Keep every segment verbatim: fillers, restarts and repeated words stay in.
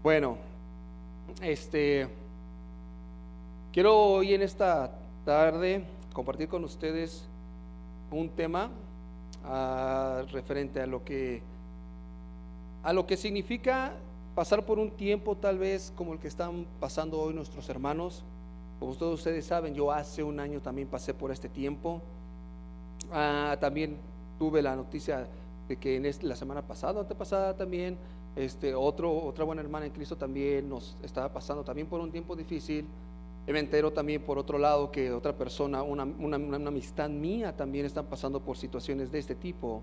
Bueno, este, quiero hoy en esta tarde compartir con ustedes un tema ah, referente a lo que a lo que significa pasar por un tiempo tal vez como el que están pasando hoy nuestros hermanos. Como todos ustedes saben, yo hace un año también pasé por este tiempo. Ah, también tuve la noticia de que en este- la semana pasada, antepasada también, este, otro, otra buena hermana en Cristo también nos estaba pasando también por un tiempo difícil. Y me entero también por otro lado que otra persona, una, una, una- una amistad mía también están pasando por situaciones de este tipo.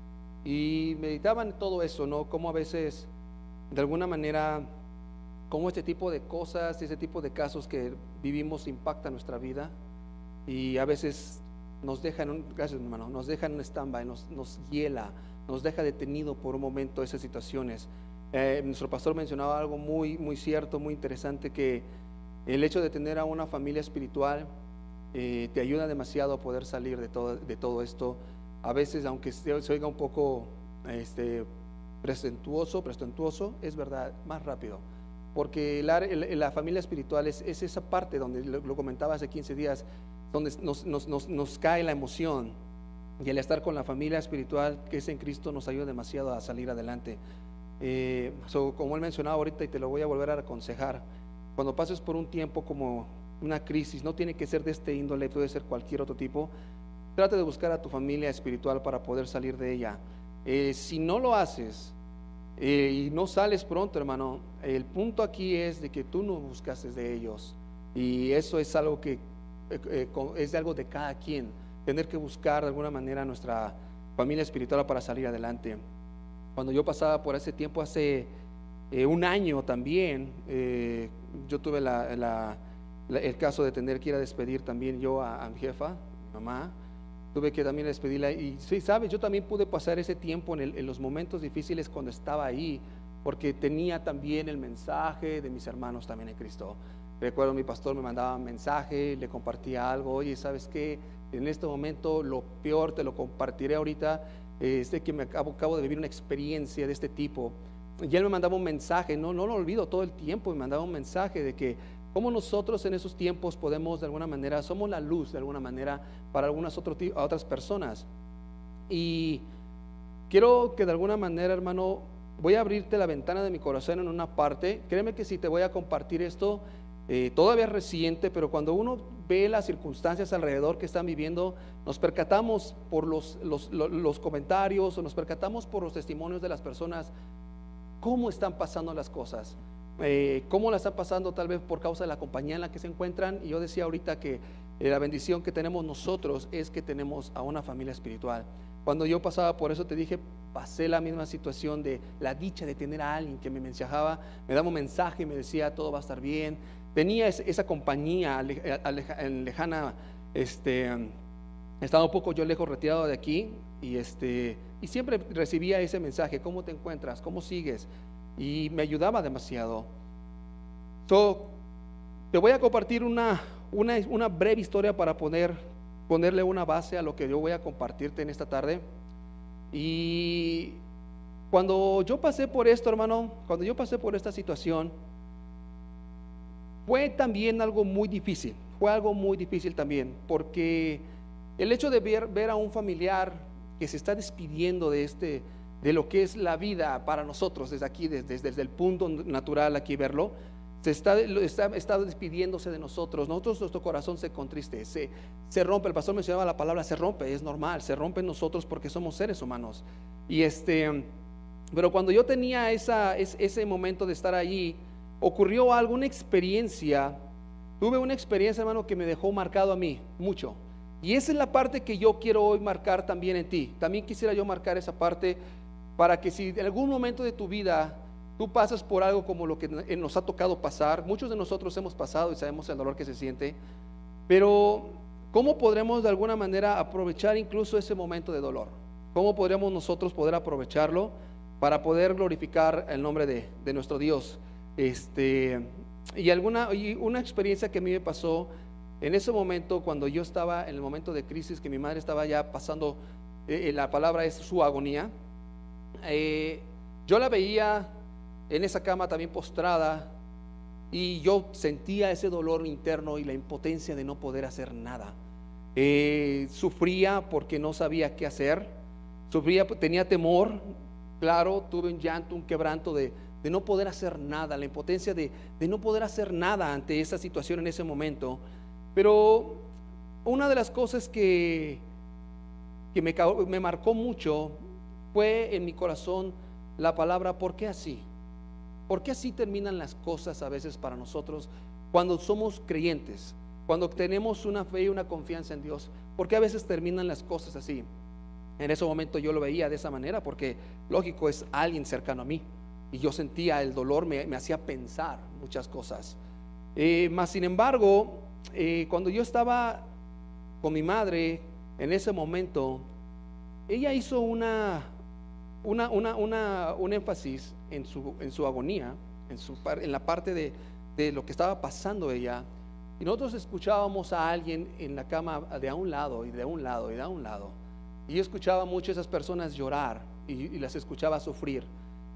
Y meditaban en todo eso, ¿no? Cómo a veces, de alguna manera, cómo este tipo de cosas, este tipo de casos que vivimos impacta nuestra vida y a veces nos deja en un, gracias hermano, nos deja en un stand-by, nos, nos hiela, nos deja detenido por un momento esas situaciones. Eh, nuestro pastor mencionaba algo muy, muy cierto, muy interesante, que el hecho de tener a una familia espiritual eh, te ayuda demasiado a poder salir de todo, de todo esto. A veces, aunque se, se oiga un poco este, presuntuoso, presuntuoso, es verdad, más rápido. Porque la, el- la familia espiritual es, es esa parte donde lo, lo comentaba hace quince días, donde nos, nos, nos, nos cae la emoción. Y el estar con la familia espiritual que es en Cristo nos ayuda demasiado a salir adelante. Eh, so, como él mencionaba ahorita, y te lo voy a volver a aconsejar, cuando pases por un tiempo como una crisis, no tiene que ser de este índole, puede ser cualquier otro tipo. Trata de buscar a tu familia espiritual para poder salir de ella. Eh, si no lo haces eh, y no sales pronto, hermano, el punto aquí es de que tú no buscases de ellos. Y eso es algo que eh, eh, con- es algo de cada quien, tener que buscar de alguna manera a nuestra familia espiritual para salir adelante. Cuando yo pasaba por ese tiempo, hace eh, un año también, eh, yo tuve la- la- la- el caso de tener que ir a despedir también yo a, a mi jefa, mi mamá. Tuve que también despedirla y sí, sabes, yo también pude pasar ese tiempo en, el- en los momentos difíciles cuando estaba ahí, porque tenía también el mensaje de mis hermanos también en Cristo. Recuerdo mi pastor me mandaba un mensaje, le compartía algo, oye, ¿sabes qué? En este momento lo peor te lo compartiré ahorita, eh, es de que me acabo, acabo de vivir una experiencia de este tipo. Y él me mandaba un mensaje, no, no lo olvido todo el tiempo, me mandaba un mensaje de que cómo nosotros en esos tiempos podemos de alguna manera, somos la luz de alguna manera para algunas otro, a otras personas. Y quiero que de alguna manera, hermano, voy a abrirte la ventana de mi corazón en una parte. Créeme que si te voy a compartir esto, eh, todavía es reciente, pero cuando uno ve las circunstancias alrededor que están viviendo, nos percatamos por los, los, los, los comentarios o nos percatamos por los testimonios de las personas cómo están pasando las cosas, eh, cómo la están pasando tal vez por causa de la compañía en la que se encuentran. Y yo decía ahorita que eh, la bendición que tenemos nosotros es que tenemos a una familia espiritual. Cuando yo pasaba por eso, te dije, pasé la misma situación de la dicha de tener a alguien que me mensajaba, me daba un mensaje y me decía todo va a estar bien. Tenía esa, esa compañía ale- aleja- en lejana, este, estaba un poco yo lejos, retirado de aquí, y este y siempre recibía ese mensaje, ¿cómo te encuentras? ¿Cómo sigues? Y me ayudaba demasiado. So, te voy a compartir una, una, una breve historia para poner, ponerle una base a lo que yo voy a compartirte en esta tarde. Y cuando yo pasé por esto, hermano, cuando yo pasé por esta situación, fue también algo muy difícil, fue algo muy difícil también, porque el hecho de ver, ver a un familiar que se está despidiendo de este, de lo que es la vida para nosotros desde aquí, desde, desde el punto natural aquí verlo, se está, está, está despidiéndose de nosotros. Nosotros, nuestro corazón se contriste, se, se rompe. El pastor mencionaba la palabra se rompe, es normal, se rompe en nosotros porque somos seres humanos. Y este, pero cuando yo tenía esa, ese momento de estar allí, ocurrió algo, una experiencia. Tuve una experiencia, hermano, que me dejó marcado a mí mucho. Y esa es la parte que yo quiero hoy marcar también en ti. También quisiera yo marcar esa parte para que si en algún momento de tu vida tú pasas por algo como lo que nos ha tocado pasar, muchos de nosotros hemos pasado y sabemos el dolor que se siente, pero ¿cómo podremos de alguna manera aprovechar incluso ese momento de dolor? ¿Cómo podríamos nosotros poder aprovecharlo para poder glorificar el nombre de, de nuestro Dios? Este, y alguna y una experiencia que a mí me pasó en ese momento, cuando yo estaba en el momento de crisis, que mi madre estaba ya pasando, eh, la palabra es su agonía. eh, yo la veía en esa cama también postrada, y yo sentía ese dolor interno y la impotencia de no poder hacer nada. Eh, sufría porque no sabía qué hacer, sufría, tenía temor, claro, tuve un llanto, un quebranto de, de no poder hacer nada, la impotencia de, de no poder hacer nada ante esa situación en ese momento. Pero una de las cosas que, que me, me marcó mucho fue en mi corazón la palabra ¿por qué así? ¿Por qué así terminan las cosas a veces para nosotros cuando somos creyentes? Cuando tenemos una fe y una confianza en Dios, ¿por qué a veces terminan las cosas así? En ese momento yo lo veía de esa manera porque lógico, es alguien cercano a mí y yo sentía el dolor, me, me hacía pensar muchas cosas. Eh, más sin embargo, eh, cuando yo estaba con mi madre en ese momento, ella hizo una, una, una, una un énfasis en su, en su agonía, en, su, en la parte de, de lo que estaba pasando ella. Y nosotros escuchábamos a alguien en la cama de a un lado y de un lado y de a un lado. Y yo escuchaba mucho a esas personas llorar y, y las escuchaba sufrir.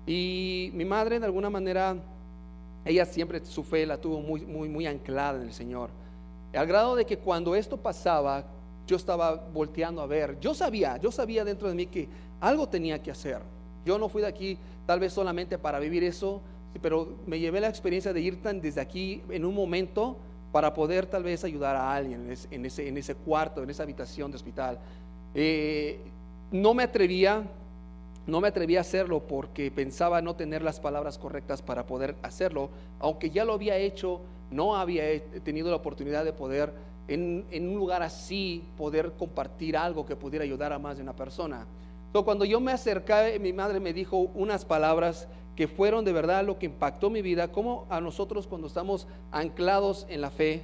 Y mi madre de alguna manera, ella siempre su fe la tuvo muy, muy, muy anclada en el Señor. Al grado de que cuando esto pasaba, yo estaba volteando a ver. Yo sabía, yo sabía dentro de mí que algo tenía que hacer. Yo no fui de aquí tal vez solamente para vivir eso, pero me llevé la experiencia de ir tan desde aquí en un momento para poder tal vez ayudar a alguien en ese, en ese, en ese cuarto, en esa habitación de hospital. Eh, no me atrevía, no me atrevía a hacerlo porque pensaba no tener las palabras correctas para poder hacerlo, aunque ya lo había hecho, no había tenido la oportunidad de poder en, en un lugar así, poder compartir algo que pudiera ayudar a más de una persona. So, cuando yo me acerqué, mi madre me dijo unas palabras que fueron de verdad lo que impactó mi vida, como a nosotros cuando estamos anclados en la fe,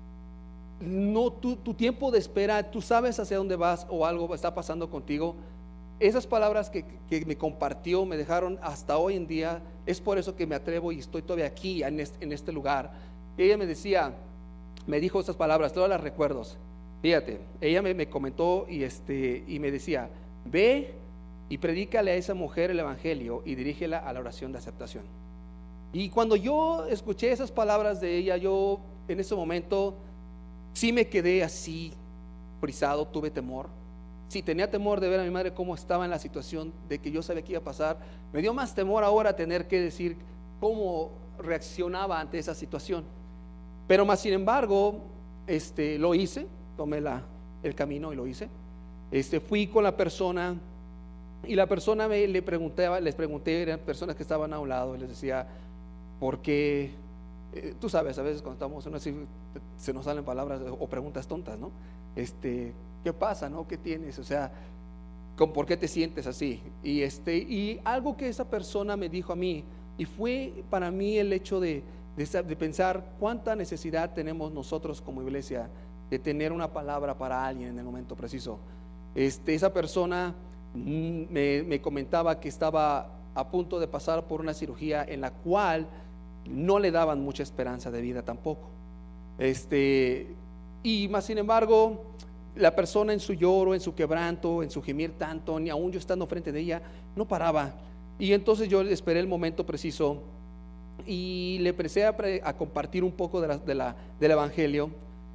no, tu, tu tiempo de espera, tú sabes hacia dónde vas o algo está pasando contigo. Esas palabras que, que me compartió me dejaron hasta hoy en día, es por eso que me atrevo y estoy todavía aquí en este, en este lugar. Ella me decía, me dijo estas palabras, todas las recuerdos. Fíjate, ella me, me comentó y, este, y me decía, ve y predícale a esa mujer el evangelio y dirígela a la oración de aceptación. Y cuando yo escuché esas palabras de ella, yo en ese momento sí me quedé así frisado, tuve temor. Sí, tenía temor de ver a mi madre cómo estaba en la situación, de que yo sabía que iba a pasar. Me dio más temor ahora tener que decir cómo reaccionaba ante esa situación. Pero más sin embargo, este, lo hice, tomé la, el camino y lo hice. Este, fui con la persona y la persona me le preguntaba, les pregunté, eran personas que estaban a un lado y les decía, ¿por qué? Eh, tú sabes, a veces cuando estamos en así, se nos salen palabras o preguntas tontas, ¿no? Este, ¿qué pasa, no? ¿Qué tienes? O sea, ¿con por qué te sientes así? Y este, y algo que esa persona me dijo a mí, y fue para mí el hecho de, de, de pensar cuánta necesidad tenemos nosotros como iglesia de tener una palabra para alguien en el momento preciso. Este, esa persona me, me comentaba que estaba a punto de pasar por una cirugía en la cual no le daban mucha esperanza de vida tampoco. Este, y más sin embargo, la persona en su lloro, en su quebranto, en su gemir tanto, ni aún yo estando frente de ella, no paraba. Y entonces yo esperé el momento preciso y le empecé a, pre, a compartir un poco de la, de la, del evangelio.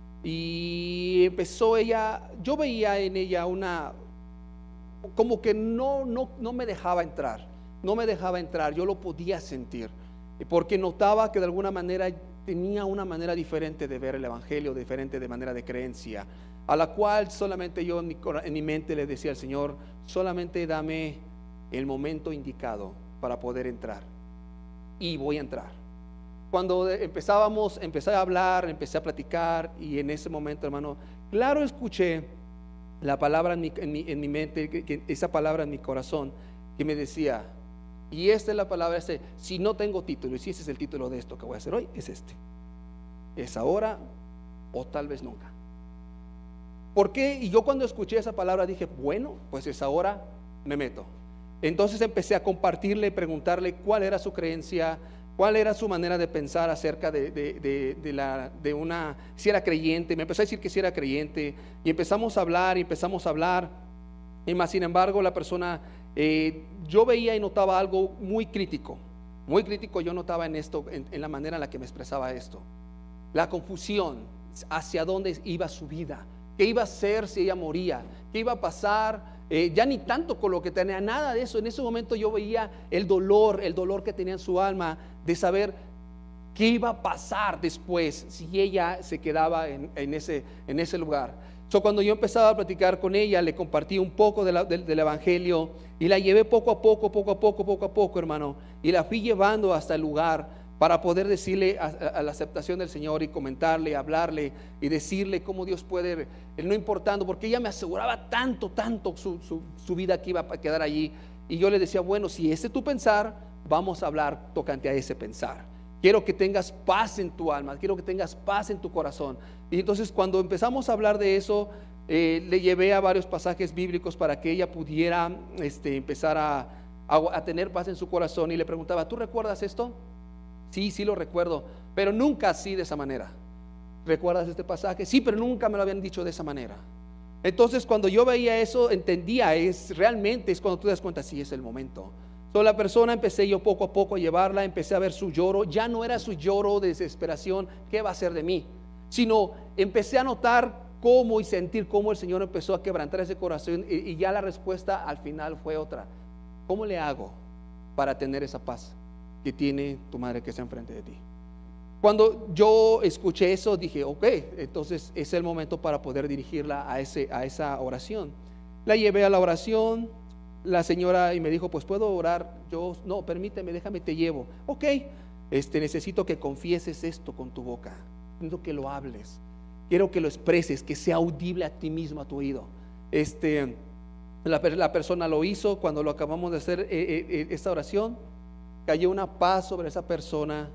Y empezó ella, yo veía en ella una, como que no, no, no me dejaba entrar, no me dejaba entrar, yo lo podía sentir, porque notaba que de alguna manera tenía una manera diferente de ver el evangelio, diferente de manera de creencia, a la cual solamente yo en mi, en mi mente le decía al Señor, solamente dame el momento indicado para poder entrar, y voy a entrar. Cuando empezábamos, empecé a hablar, empecé a platicar, y en ese momento, hermano, claro, escuché la palabra en mi, en mi, en mi mente, que, que esa palabra en mi corazón, que me decía, y esta es la palabra, este, si no tengo título, y si ese es el título de esto que voy a hacer hoy, es este, es ahora o tal vez nunca. ¿Por qué? Y yo cuando escuché esa palabra dije, bueno, pues es ahora, me meto. Entonces empecé a compartirle, preguntarle cuál era su creencia, cuál era su manera de pensar acerca de, de, de, de, la, de una, si era creyente. Me empezó a decir que si era creyente, y empezamos a hablar, y empezamos a hablar, y más sin embargo la persona, eh, yo veía y notaba algo muy crítico, muy crítico yo notaba en esto, en, en la manera en la que me expresaba esto. La confusión hacia dónde iba su vida, qué iba a hacer si ella moría, qué iba a pasar, eh, ya ni tanto con lo que tenía, nada de eso. En ese momento yo veía el dolor, el dolor que tenía en su alma de saber qué iba a pasar después si ella se quedaba en, en, ese, en ese lugar. So, cuando yo empezaba a platicar con ella, le compartí un poco de la, de, del evangelio y la llevé poco a poco, poco a poco, poco a poco, hermano, y la fui llevando hasta el lugar para poder decirle a, a, a la aceptación del Señor y comentarle, hablarle y decirle cómo Dios puede, no importando, porque ella me aseguraba tanto, tanto su, su, su vida que iba a quedar allí, y yo le decía, bueno, si ese es tu pensar, vamos a hablar tocante a ese pensar. Quiero que tengas paz en tu alma, quiero que tengas paz en tu corazón. Y entonces cuando empezamos a hablar de eso, eh, le llevé a varios pasajes bíblicos para que ella pudiera este, empezar a, a, a tener paz en su corazón, y le preguntaba, ¿tú recuerdas esto? Sí, sí lo recuerdo, pero nunca así de esa manera. ¿Recuerdas este pasaje? Sí, pero nunca me lo habían dicho de esa manera. Entonces cuando yo veía eso, entendía, es realmente es cuando tú te das cuenta, sí, es el momento. So, la persona, empecé yo poco a poco a llevarla, empecé a ver su lloro, ya no era su lloro de desesperación, ¿qué va a hacer de mí? Sino empecé a notar cómo y sentir cómo el Señor empezó a quebrantar ese corazón, y, y ya la respuesta al final fue otra. ¿Cómo le hago para tener esa paz que tiene tu madre que está enfrente de ti? Cuando yo escuché eso, dije, ok, entonces es el momento para poder dirigirla a, ese, a esa oración. La llevé a la oración, la señora, y me dijo, pues puedo orar. Yo, no, permíteme, déjame, te llevo. Ok, este, necesito que confieses esto con tu boca, necesito que lo hables, quiero que lo expreses, que sea audible a ti mismo, a tu oído. Este, la, la persona lo hizo. Cuando lo acabamos de hacer, eh, eh, esta oración, cayó una paz sobre esa persona.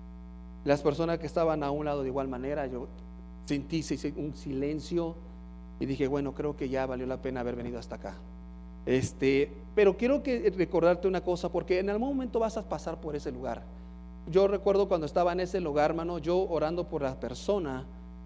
Las personas que estaban a un lado de igual manera, yo sentí un silencio y dije, bueno, creo que ya valió la pena haber venido hasta acá. Este, pero quiero que recordarte una cosa, porque en algún momento vas a pasar por ese lugar. Yo recuerdo cuando estaba en ese lugar, hermano, yo orando por la persona.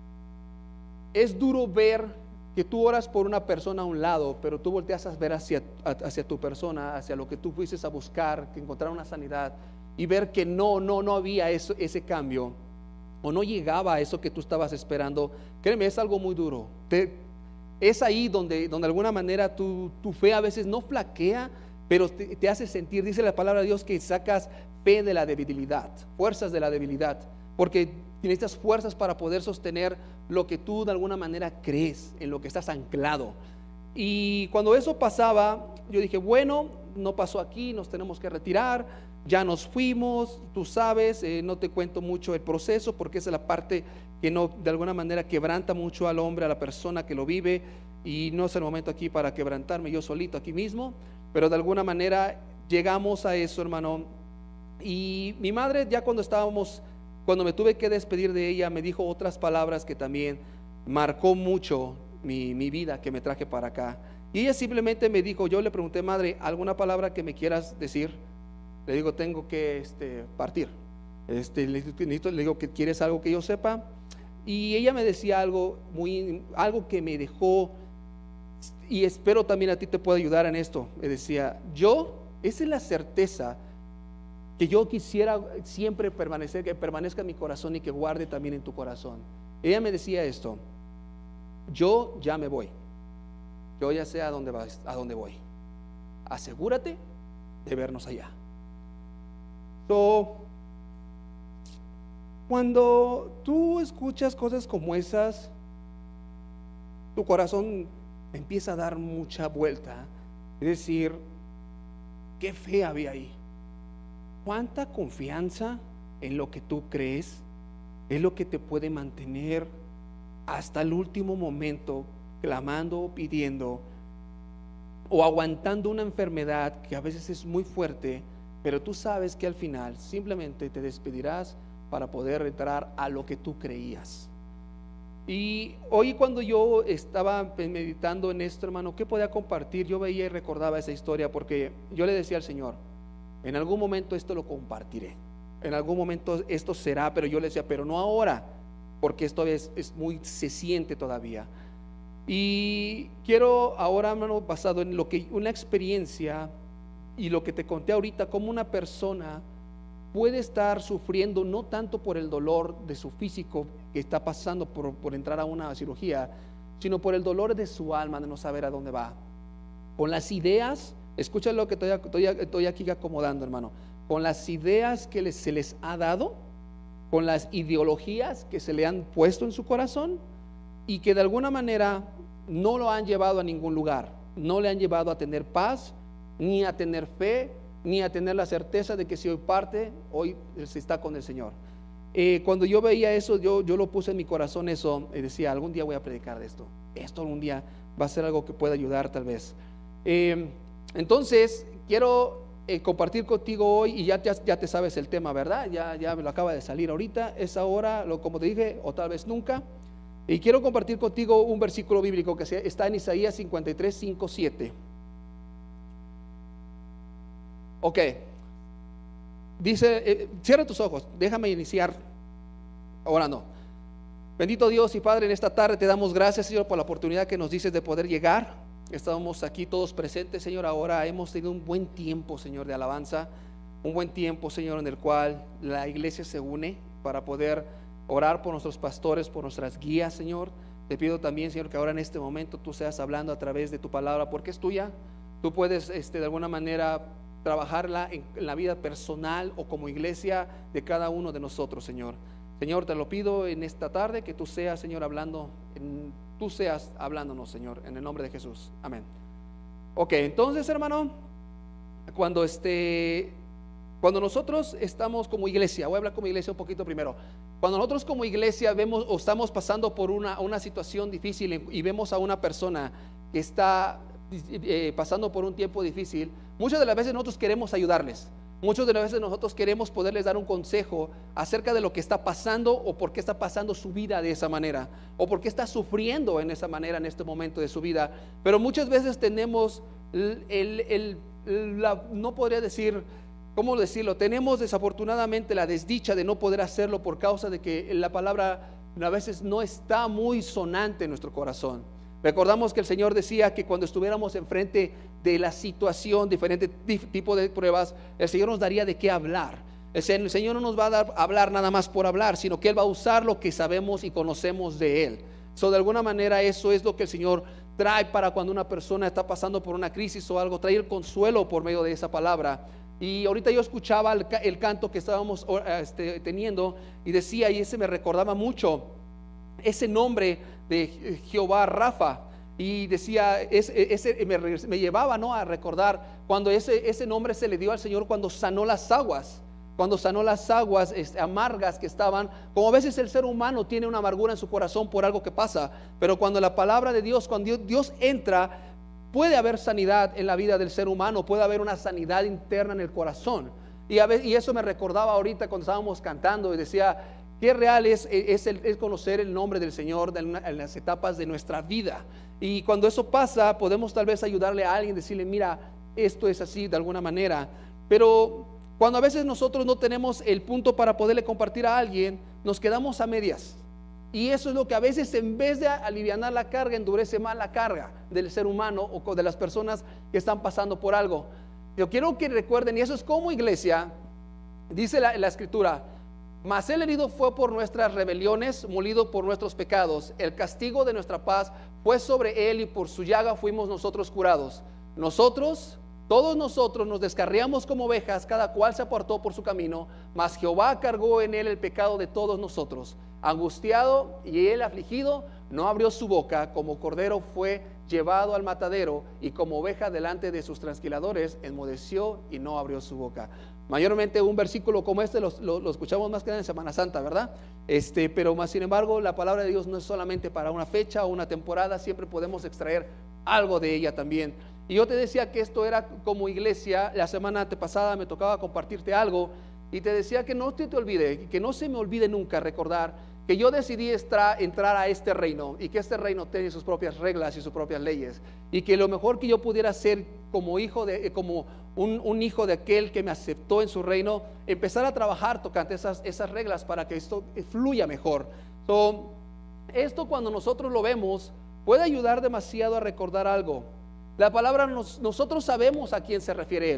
Es duro ver que tú oras por una persona a un lado, pero tú volteas a ver hacia, hacia tu persona, hacia lo que tú fuiste a buscar, que encontrar una sanidad, y ver que no, no, no había eso, ese cambio, o no llegaba a eso que tú estabas esperando. Créeme, es algo muy duro. Te, es ahí donde, donde de alguna manera tu, tu fe a veces no flaquea, pero te, te hace sentir, dice la palabra de Dios, que sacas fe de la debilidad, fuerzas de la debilidad, porque necesitas fuerzas para poder sostener lo que tú de alguna manera crees, en lo que estás anclado. Y cuando eso pasaba, yo dije, bueno, no pasó aquí, nos tenemos que retirar. Ya nos fuimos, tú sabes, eh, no te cuento mucho el proceso, porque esa es la parte que no, de alguna manera quebranta mucho al hombre, a la persona que lo vive, y no es el momento aquí para quebrantarme yo solito aquí mismo, pero de alguna manera llegamos a eso, hermano. Y mi madre, ya cuando estábamos, cuando me tuve que despedir de ella, me dijo otras palabras que también marcó mucho mi, mi vida, que me traje para acá. Y ella simplemente me dijo, yo le pregunté, madre, ¿alguna palabra que me quieras decir? Le digo, tengo que este, partir. Este, le, le digo, que ¿quieres algo que yo sepa? Y ella me decía algo muy, algo que me dejó, y espero también a ti te pueda ayudar en esto. Me decía, yo, esa es la certeza que yo quisiera siempre permanecer, que permanezca en mi corazón y que guarde también en tu corazón. Ella me decía esto: yo ya me voy, yo ya sé a dónde vas, a dónde voy. Asegúrate de vernos allá. So, cuando tú escuchas cosas como esas, tu corazón empieza a dar mucha vuelta. Es decir, qué fe había ahí, cuánta confianza en lo que tú crees es lo que te puede mantener hasta el último momento, clamando o pidiendo, o aguantando una enfermedad que a veces es muy fuerte, pero tú sabes que al final simplemente te despedirás para poder entrar a lo que tú creías. Y hoy, cuando yo estaba meditando en esto, hermano, ¿qué podía compartir? Yo veía y recordaba esa historia, porque yo le decía al Señor, en algún momento esto lo compartiré, en algún momento esto será, pero yo le decía, pero no ahora, porque esto es, es muy, se siente todavía. Y quiero ahora, hermano, basado en lo que una experiencia y lo que te conté ahorita, como una persona puede estar sufriendo no tanto por el dolor de su físico que está pasando por, por entrar a una cirugía, sino por el dolor de su alma de no saber a dónde va. Con las ideas, escucha lo que estoy, estoy, estoy aquí acomodando, hermano, con las ideas que les, se les ha dado, con las ideologías que se le han puesto en su corazón y que de alguna manera no lo han llevado a ningún lugar, no le han llevado a tener paz, ni a tener fe, ni a tener la certeza de que si hoy parte, hoy se está con el Señor. Eh, cuando yo veía eso, yo, yo lo puse en mi corazón eso, y decía, algún día voy a predicar de esto, esto algún día va a ser algo que pueda ayudar tal vez. Eh, entonces, quiero eh, compartir contigo hoy, y ya, ya, ya te sabes el tema, ¿verdad? Ya, ya me lo acaba de salir ahorita, es ahora, lo, como te dije, o tal vez nunca. Y quiero compartir contigo un versículo bíblico que está en Isaías cincuenta y tres, cinco, siete. Ok, dice, eh, cierra tus ojos, déjame iniciar orando. Bendito Dios y Padre, en esta tarde te damos gracias, Señor, por la oportunidad que nos dices de poder llegar. Estamos aquí todos presentes, Señor. Ahora hemos tenido un buen tiempo, Señor, de alabanza, un buen tiempo, Señor, en el cual la iglesia se une para poder orar por nuestros pastores, por nuestras guías, Señor. Te pido también, Señor, que ahora en este momento tú seas hablando a través de tu palabra, porque es tuya. Tú puedes este, de alguna manera trabajarla en, en la vida personal o como iglesia de cada uno de nosotros, Señor. Señor, te lo pido en esta tarde, que tú seas, Señor, hablando, en, tú seas hablándonos, Señor, en el nombre de Jesús. Amén. Ok, entonces, hermano, cuando este, cuando nosotros estamos como iglesia, voy a hablar como iglesia un poquito primero. Cuando nosotros como iglesia vemos o estamos pasando por una, una situación difícil y vemos a una persona que está eh, pasando por un tiempo difícil, muchas de las veces nosotros queremos ayudarles. Muchas de las veces nosotros queremos poderles dar un consejo acerca de lo que está pasando o por qué está pasando su vida de esa manera o por qué está sufriendo en esa manera en este momento de su vida. Pero muchas veces tenemos el, el, el, la, no podría decir, ¿cómo decirlo? Tenemos desafortunadamente la desdicha de no poder hacerlo por causa de que la palabra a veces no está muy sonante en nuestro corazón. Recordamos que el Señor decía que cuando estuviéramos enfrente de la situación, diferente tipo de pruebas, el Señor nos daría de qué hablar. El Señor no nos va a dar a hablar nada más por hablar, sino que Él va a usar lo que sabemos y conocemos de Él. So, de alguna manera eso es lo que el Señor trae para cuando una persona está pasando por una crisis o algo, trae el consuelo por medio de esa palabra. Y ahorita yo escuchaba el, el canto que estábamos este, teniendo y decía, y ese me recordaba mucho ese nombre de Jehová Rafa, y decía, ese, ese me, me llevaba, ¿no?, a recordar cuando ese, ese nombre se le dio al Señor cuando sanó las aguas, cuando sanó las aguas este, amargas que estaban, como a veces el ser humano tiene una amargura en su corazón por algo que pasa, pero cuando la palabra de Dios, cuando Dios, Dios entra, puede haber sanidad en la vida del ser humano, puede haber una sanidad interna en el corazón. Y, a veces, y eso me recordaba ahorita cuando estábamos cantando y decía, qué real es, es, el, es conocer el nombre del Señor en, en las etapas de nuestra vida. Y cuando eso pasa, podemos tal vez ayudarle a alguien, decirle, mira, esto es así de alguna manera. Pero cuando a veces nosotros no tenemos el punto para poderle compartir a alguien, nos quedamos a medias. Y eso es lo que a veces, en vez de alivianar la carga, endurece más la carga del ser humano o de las personas que están pasando por algo. Yo quiero que recuerden, y eso es como iglesia, dice la, la Escritura, mas el herido fue por nuestras rebeliones, molido por nuestros pecados. El castigo de nuestra paz fue sobre él y por su llaga fuimos nosotros curados. Nosotros, todos nosotros nos descarriamos como ovejas, cada cual se apartó por su camino, mas Jehová cargó en él el pecado de todos nosotros. Angustiado y él afligido, no abrió su boca, como cordero fue llevado al matadero y como oveja delante de sus trasquiladores, enmudeció y no abrió su boca. Mayormente un versículo como este lo, lo, lo escuchamos más que nada en Semana Santa, ¿verdad? Este, pero más sin embargo la palabra de Dios no es solamente para una fecha o una temporada, siempre podemos extraer algo de ella también. Y yo te decía que esto era como iglesia. La semana antepasada me tocaba compartirte algo y te decía que no te, te olvide, que no se me olvide nunca recordar que yo decidí estra, entrar a este reino y que este reino tiene sus propias reglas y sus propias leyes, y que lo mejor que yo pudiera hacer como hijo de, como un, un hijo de aquel que me aceptó en su reino, empezar a trabajar tocante esas, esas reglas para que esto fluya mejor. So, esto cuando nosotros lo vemos puede ayudar demasiado a recordar algo. La palabra nos, nosotros sabemos a quién se refiere él.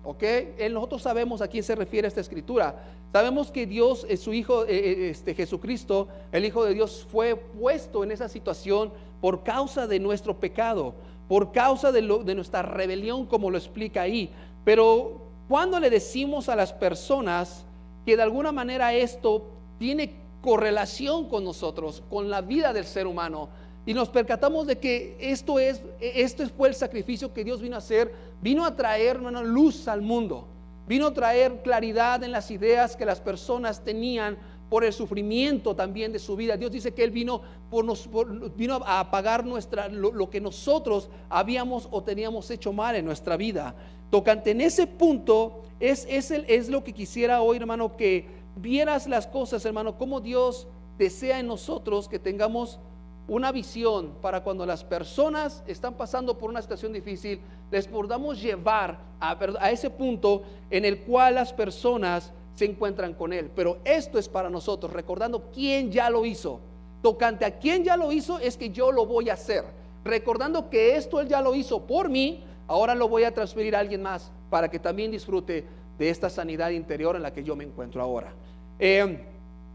¿ok? Eh, Nosotros sabemos a quién se refiere esta escritura. Sabemos que Dios, eh, su Hijo, eh, eh, este, Jesucristo, el Hijo de Dios, fue puesto en esa situación por causa de nuestro pecado, por causa de, lo, de nuestra rebelión, como lo explica ahí. Pero cuando le decimos a las personas que de alguna manera esto tiene correlación con nosotros, con la vida del ser humano, y nos percatamos de que esto es, esto fue el sacrificio que Dios vino a hacer, vino a traer una luz al mundo, vino a traer claridad en las ideas que las personas tenían por el sufrimiento también de su vida. Dios dice que Él vino, por nos, por, vino a pagar nuestra, lo, lo que nosotros habíamos o teníamos hecho mal en nuestra vida. Tocante en ese punto, es, es, el, es lo que quisiera hoy, hermano, que vieras las cosas, hermano, como Dios desea en nosotros que tengamos una visión para cuando las personas están pasando por una situación difícil, les podamos llevar a, a ese punto en el cual las personas se encuentran con Él. Pero esto es para nosotros, recordando quién ya lo hizo. Tocante a quién ya lo hizo, es que yo lo voy a hacer, recordando que esto Él ya lo hizo por mí. Ahora lo voy a transferir a alguien más para que también disfrute de esta sanidad interior en la que yo me encuentro ahora. eh,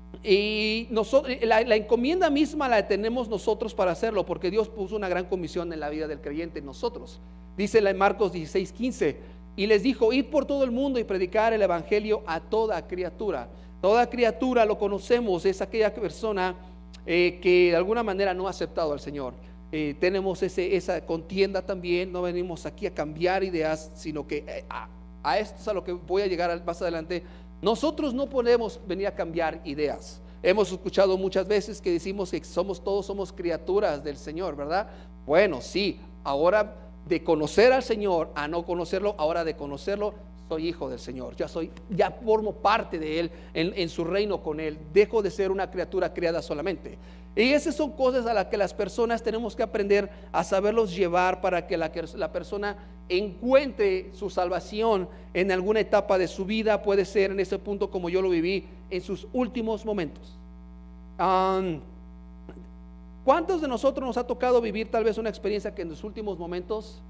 Y nosotros, la, la encomienda misma la tenemos nosotros para hacerlo, porque Dios puso una gran comisión en la vida del creyente en nosotros. Dice en Marcos dieciséis quince, y les dijo: id por todo el mundo y predicar el evangelio a toda criatura. Toda criatura, lo conocemos, es aquella persona eh, que de alguna manera no ha aceptado al Señor. Eh, tenemos ese, esa contienda también. No venimos aquí a cambiar ideas, sino que eh, a, a esto es a lo que voy a llegar más adelante. Nosotros no podemos venir a cambiar ideas. Hemos escuchado muchas veces que decimos que somos todos somos criaturas del Señor, ¿verdad? Bueno, sí, ahora de conocer al Señor a no conocerlo, ahora de conocerlo, soy hijo del Señor. Ya soy, ya formo parte de Él, en, en su reino con Él. Dejo de ser una criatura creada solamente. Y esas son cosas a las que las personas tenemos que aprender a saberlos llevar para que la, la persona encuentre su salvación en alguna etapa de su vida. Puede ser en ese punto como yo lo viví, en sus últimos momentos. um, ¿Cuántos de nosotros nos ha tocado vivir tal vez una experiencia que en los últimos momentos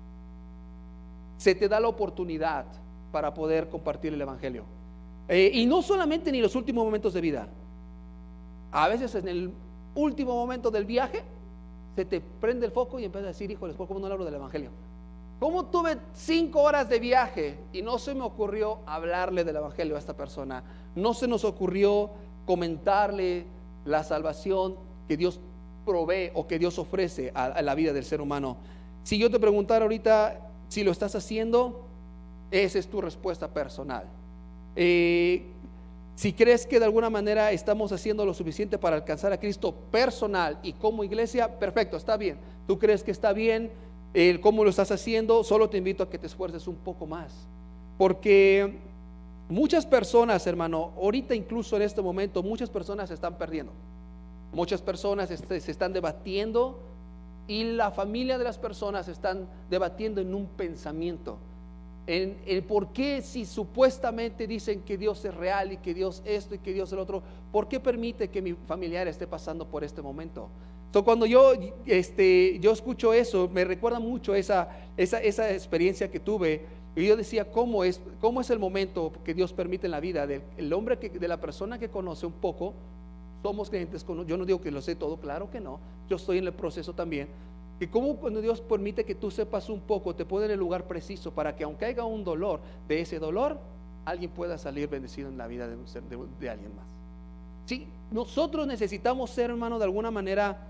se te da la oportunidad para poder compartir el evangelio? Eh, y no solamente ni los últimos momentos de vida, a veces en el último momento del viaje se te prende el foco y empiezas a decir: híjoles, ¿cómo no hablo del evangelio? ¿Cómo tuve cinco horas de viaje y no se me ocurrió hablarle del evangelio a esta persona? No se nos ocurrió comentarle la salvación que Dios provee o que Dios ofrece a, a la vida del ser humano. Si yo te preguntara ahorita si lo estás haciendo, esa es tu respuesta personal. eh, Si crees que de alguna manera estamos haciendo lo suficiente para alcanzar a Cristo personal y como iglesia, perfecto, está bien. Tú crees que está bien el cómo lo estás haciendo, solo te invito a que te esfuerces un poco más. Porque muchas personas, hermano, ahorita incluso en este momento, muchas personas se están perdiendo. Muchas personas se están debatiendo y la familia de las personas se están debatiendo en un pensamiento. En el por qué, si supuestamente dicen que Dios es real y que Dios esto y que Dios el otro, ¿por qué permite que mi familiar esté pasando por este momento? Entonces, cuando yo, este, yo escucho eso, me recuerda mucho esa, esa, esa experiencia que tuve. Y yo decía: ¿cómo es, cómo es el momento que Dios permite en la vida del el hombre, que, de la persona que conoce un poco? Somos creyentes, yo no digo que lo sé todo, claro que no, yo estoy en el proceso también. Que como cuando Dios permite que tú sepas un poco, te pone en el lugar preciso para que aunque haya un dolor, de ese dolor alguien pueda salir bendecido en la vida de, de, de alguien más. Sí, nosotros necesitamos ser, hermano, de alguna manera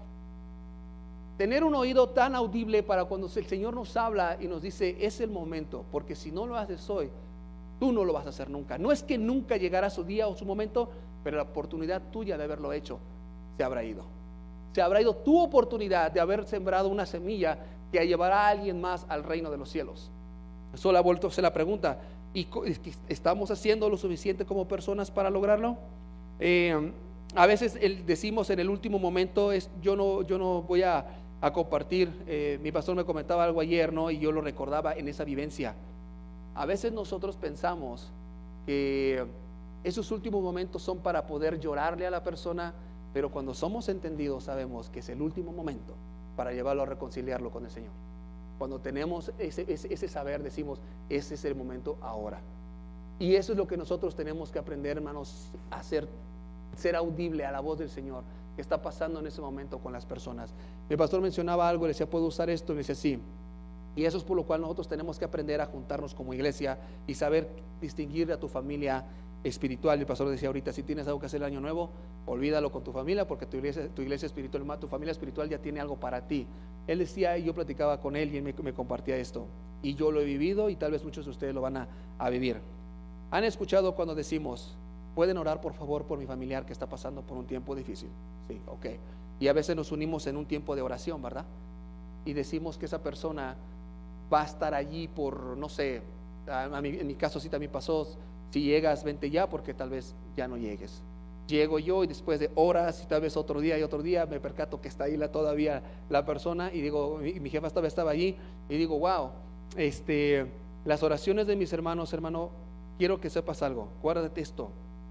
tener un oído tan audible para cuando el Señor nos habla y nos dice: es el momento, porque si no lo haces hoy, tú no lo vas a hacer nunca. No es que nunca llegará su día o su momento, pero la oportunidad tuya de haberlo hecho se habrá ido. Se habrá ido tu oportunidad de haber sembrado una semilla que llevará a alguien más al reino de los cielos. Eso la vuelto a hacer la pregunta: ¿y estamos haciendo lo suficiente como personas para lograrlo? Eh, a veces el, decimos en el último momento es, yo no, yo no voy a, a compartir. Eh, mi pastor me comentaba algo ayer, ¿no? Y yo lo recordaba en esa vivencia. A veces nosotros pensamos que esos últimos momentos son para poder llorarle a la persona, pero cuando somos entendidos sabemos que es el último momento para llevarlo a reconciliarlo con el Señor. Cuando tenemos ese, ese, ese saber, decimos, ese es el momento ahora. Y eso es lo que nosotros tenemos que aprender, hermanos, a hacer, ser audible a la voz del Señor que está pasando en ese momento con las personas. Mi pastor mencionaba algo, le decía, ¿puedo usar esto? Y me decía, sí. Y eso es por lo cual nosotros tenemos que aprender a juntarnos como iglesia y saber distinguir a tu familia espiritual. El pastor decía ahorita, si tienes algo que hacer el año nuevo, olvídalo con tu familia, porque tu iglesia, tu iglesia espiritual, tu familia espiritual ya tiene algo para ti. Él decía, y yo platicaba con él y él me, me compartía esto, y yo lo he vivido y tal vez muchos de ustedes lo van a, a vivir. ¿Han escuchado cuando decimos, pueden orar por favor por mi familiar que está pasando por un tiempo difícil? Sí, ok. Y a veces nos unimos en un tiempo de oración, ¿verdad? Y decimos que esa persona va a estar allí por, no sé, a, a mí, en mi caso sí también pasó, si llegas, vente ya, porque tal vez ya no llegues. Llego yo y después de horas y tal vez otro día y otro día me percato que está ahí la, todavía la persona, y digo, mi, mi jefa todavía estaba allí, y digo, wow, este, las oraciones de mis hermanos, hermano, quiero que sepas algo, guárdate esto.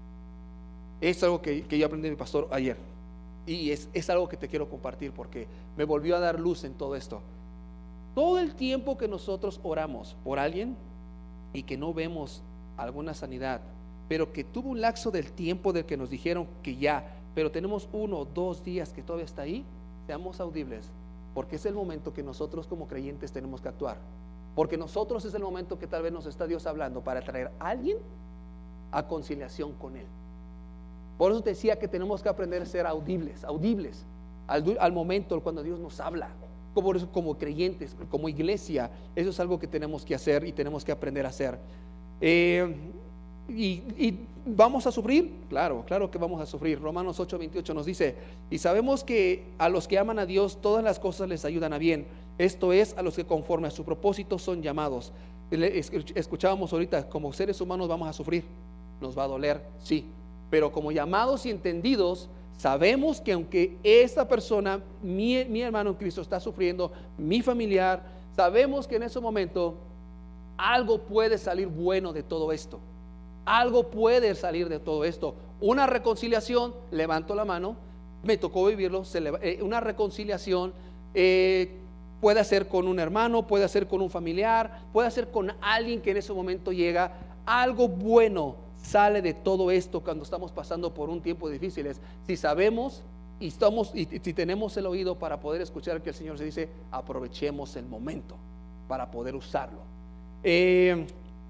Es algo que, que yo aprendí de mi pastor ayer, y es, es algo que te quiero compartir porque me volvió a dar luz en todo esto. Todo el tiempo que nosotros oramos por alguien y que no vemos alguna sanidad, pero que tuvo un lapso del tiempo del que nos dijeron que ya, pero tenemos uno o dos días que todavía está ahí, seamos audibles, porque es el momento que nosotros como creyentes tenemos que actuar, porque nosotros es el momento que tal vez nos está Dios hablando para traer a alguien a conciliación con Él. Por eso te decía que tenemos que aprender a ser audibles, audibles al, al momento cuando Dios nos habla. Como, como creyentes, como iglesia, eso es algo que tenemos que hacer y tenemos que aprender a hacer. Eh, y, y vamos a sufrir, claro, claro que vamos a sufrir. Romanos ocho veintiocho nos dice, y sabemos que a los que aman a Dios todas las cosas les ayudan a bien, esto es, a los que conforme a su propósito son llamados. Escuchábamos ahorita, como seres humanos vamos a sufrir, nos va a doler, sí, pero como llamados y entendidos, sabemos que aunque esta persona, mi, mi hermano en Cristo está sufriendo, mi familiar, sabemos que en ese momento algo puede salir bueno de todo esto. Algo puede salir de todo esto. Una reconciliación, levanto la mano, me tocó vivirlo, se le, eh, una reconciliación eh, puede ser con un hermano, puede ser con un familiar, puede ser con alguien que en ese momento llega. Algo bueno sale de todo esto cuando estamos pasando por un tiempo difícil. Si sabemos y, estamos, y, y si tenemos el oído para poder escuchar que el Señor se dice, aprovechemos el momento para poder usarlo. Eh,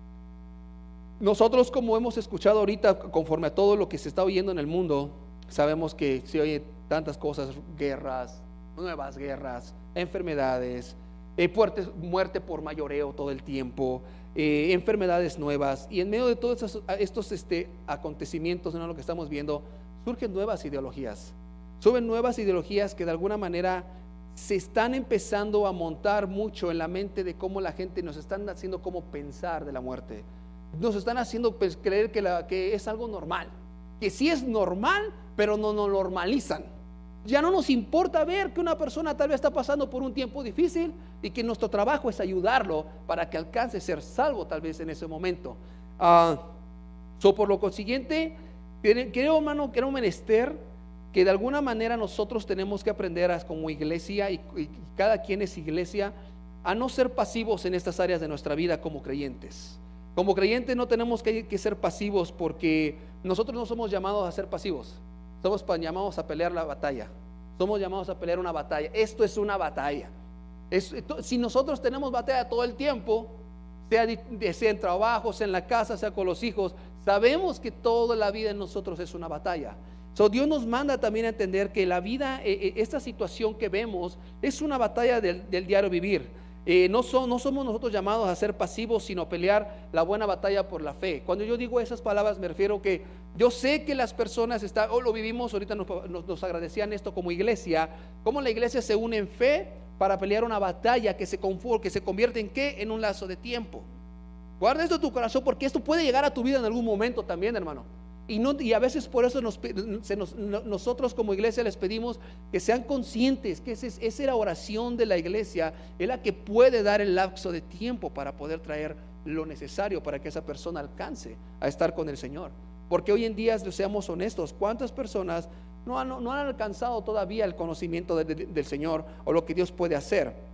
nosotros, como hemos escuchado ahorita, conforme a todo lo que se está oyendo en el mundo, sabemos que se oye tantas cosas, guerras, nuevas guerras, enfermedades, eh, muerte, muerte por mayoreo todo el tiempo, eh, enfermedades nuevas, y en medio de todos estos, estos este, acontecimientos, ¿no?, lo que estamos viendo, surgen nuevas ideologías, suben nuevas ideologías que de alguna manera se están empezando a montar mucho en la mente de cómo la gente nos están haciendo cómo pensar de la muerte. Nos están haciendo pues, creer que, la, que es algo normal, que sí es normal, pero no nos normalizan. Ya no nos importa ver que una persona tal vez está pasando por un tiempo difícil y que nuestro trabajo es ayudarlo para que alcance a ser salvo tal vez en ese momento. Uh, so, por lo consiguiente, creo, hermano, que era un menester que de alguna manera nosotros tenemos que aprender a, como iglesia, y, y cada quien es iglesia, a no ser pasivos en estas áreas de nuestra vida como creyentes. Como creyentes no tenemos que, que ser pasivos, porque nosotros no somos llamados a ser pasivos, somos llamados a pelear la batalla, somos llamados a pelear una batalla. Esto es una batalla. Es, si nosotros tenemos batalla todo el tiempo, sea, sea en trabajo, sea en la casa, sea con los hijos, sabemos que toda la vida en nosotros es una batalla. So, Dios nos manda también a entender que la vida, eh, esta situación que vemos es una batalla del, del diario vivir. Eh, no, son, no somos nosotros llamados a ser pasivos, sino pelear la buena batalla por la fe. Cuando yo digo esas palabras me refiero que yo sé que las personas están, o oh, lo vivimos ahorita, nos, nos, nos agradecían esto como iglesia, cómo la iglesia se une en fe para pelear una batalla que se, que se convierte en ¿qué? En un lazo de tiempo. Guarda esto en tu corazón, porque esto puede llegar a tu vida en algún momento también, hermano. Y, no, y a veces por eso nos, se nos, nosotros como iglesia les pedimos que sean conscientes que esa es la oración de la iglesia, es la que puede dar el lapso de tiempo para poder traer lo necesario para que esa persona alcance a estar con el Señor. Porque hoy en día, seamos honestos, ¿cuántas personas no han, no han alcanzado todavía el conocimiento de, de, del Señor o lo que Dios puede hacer?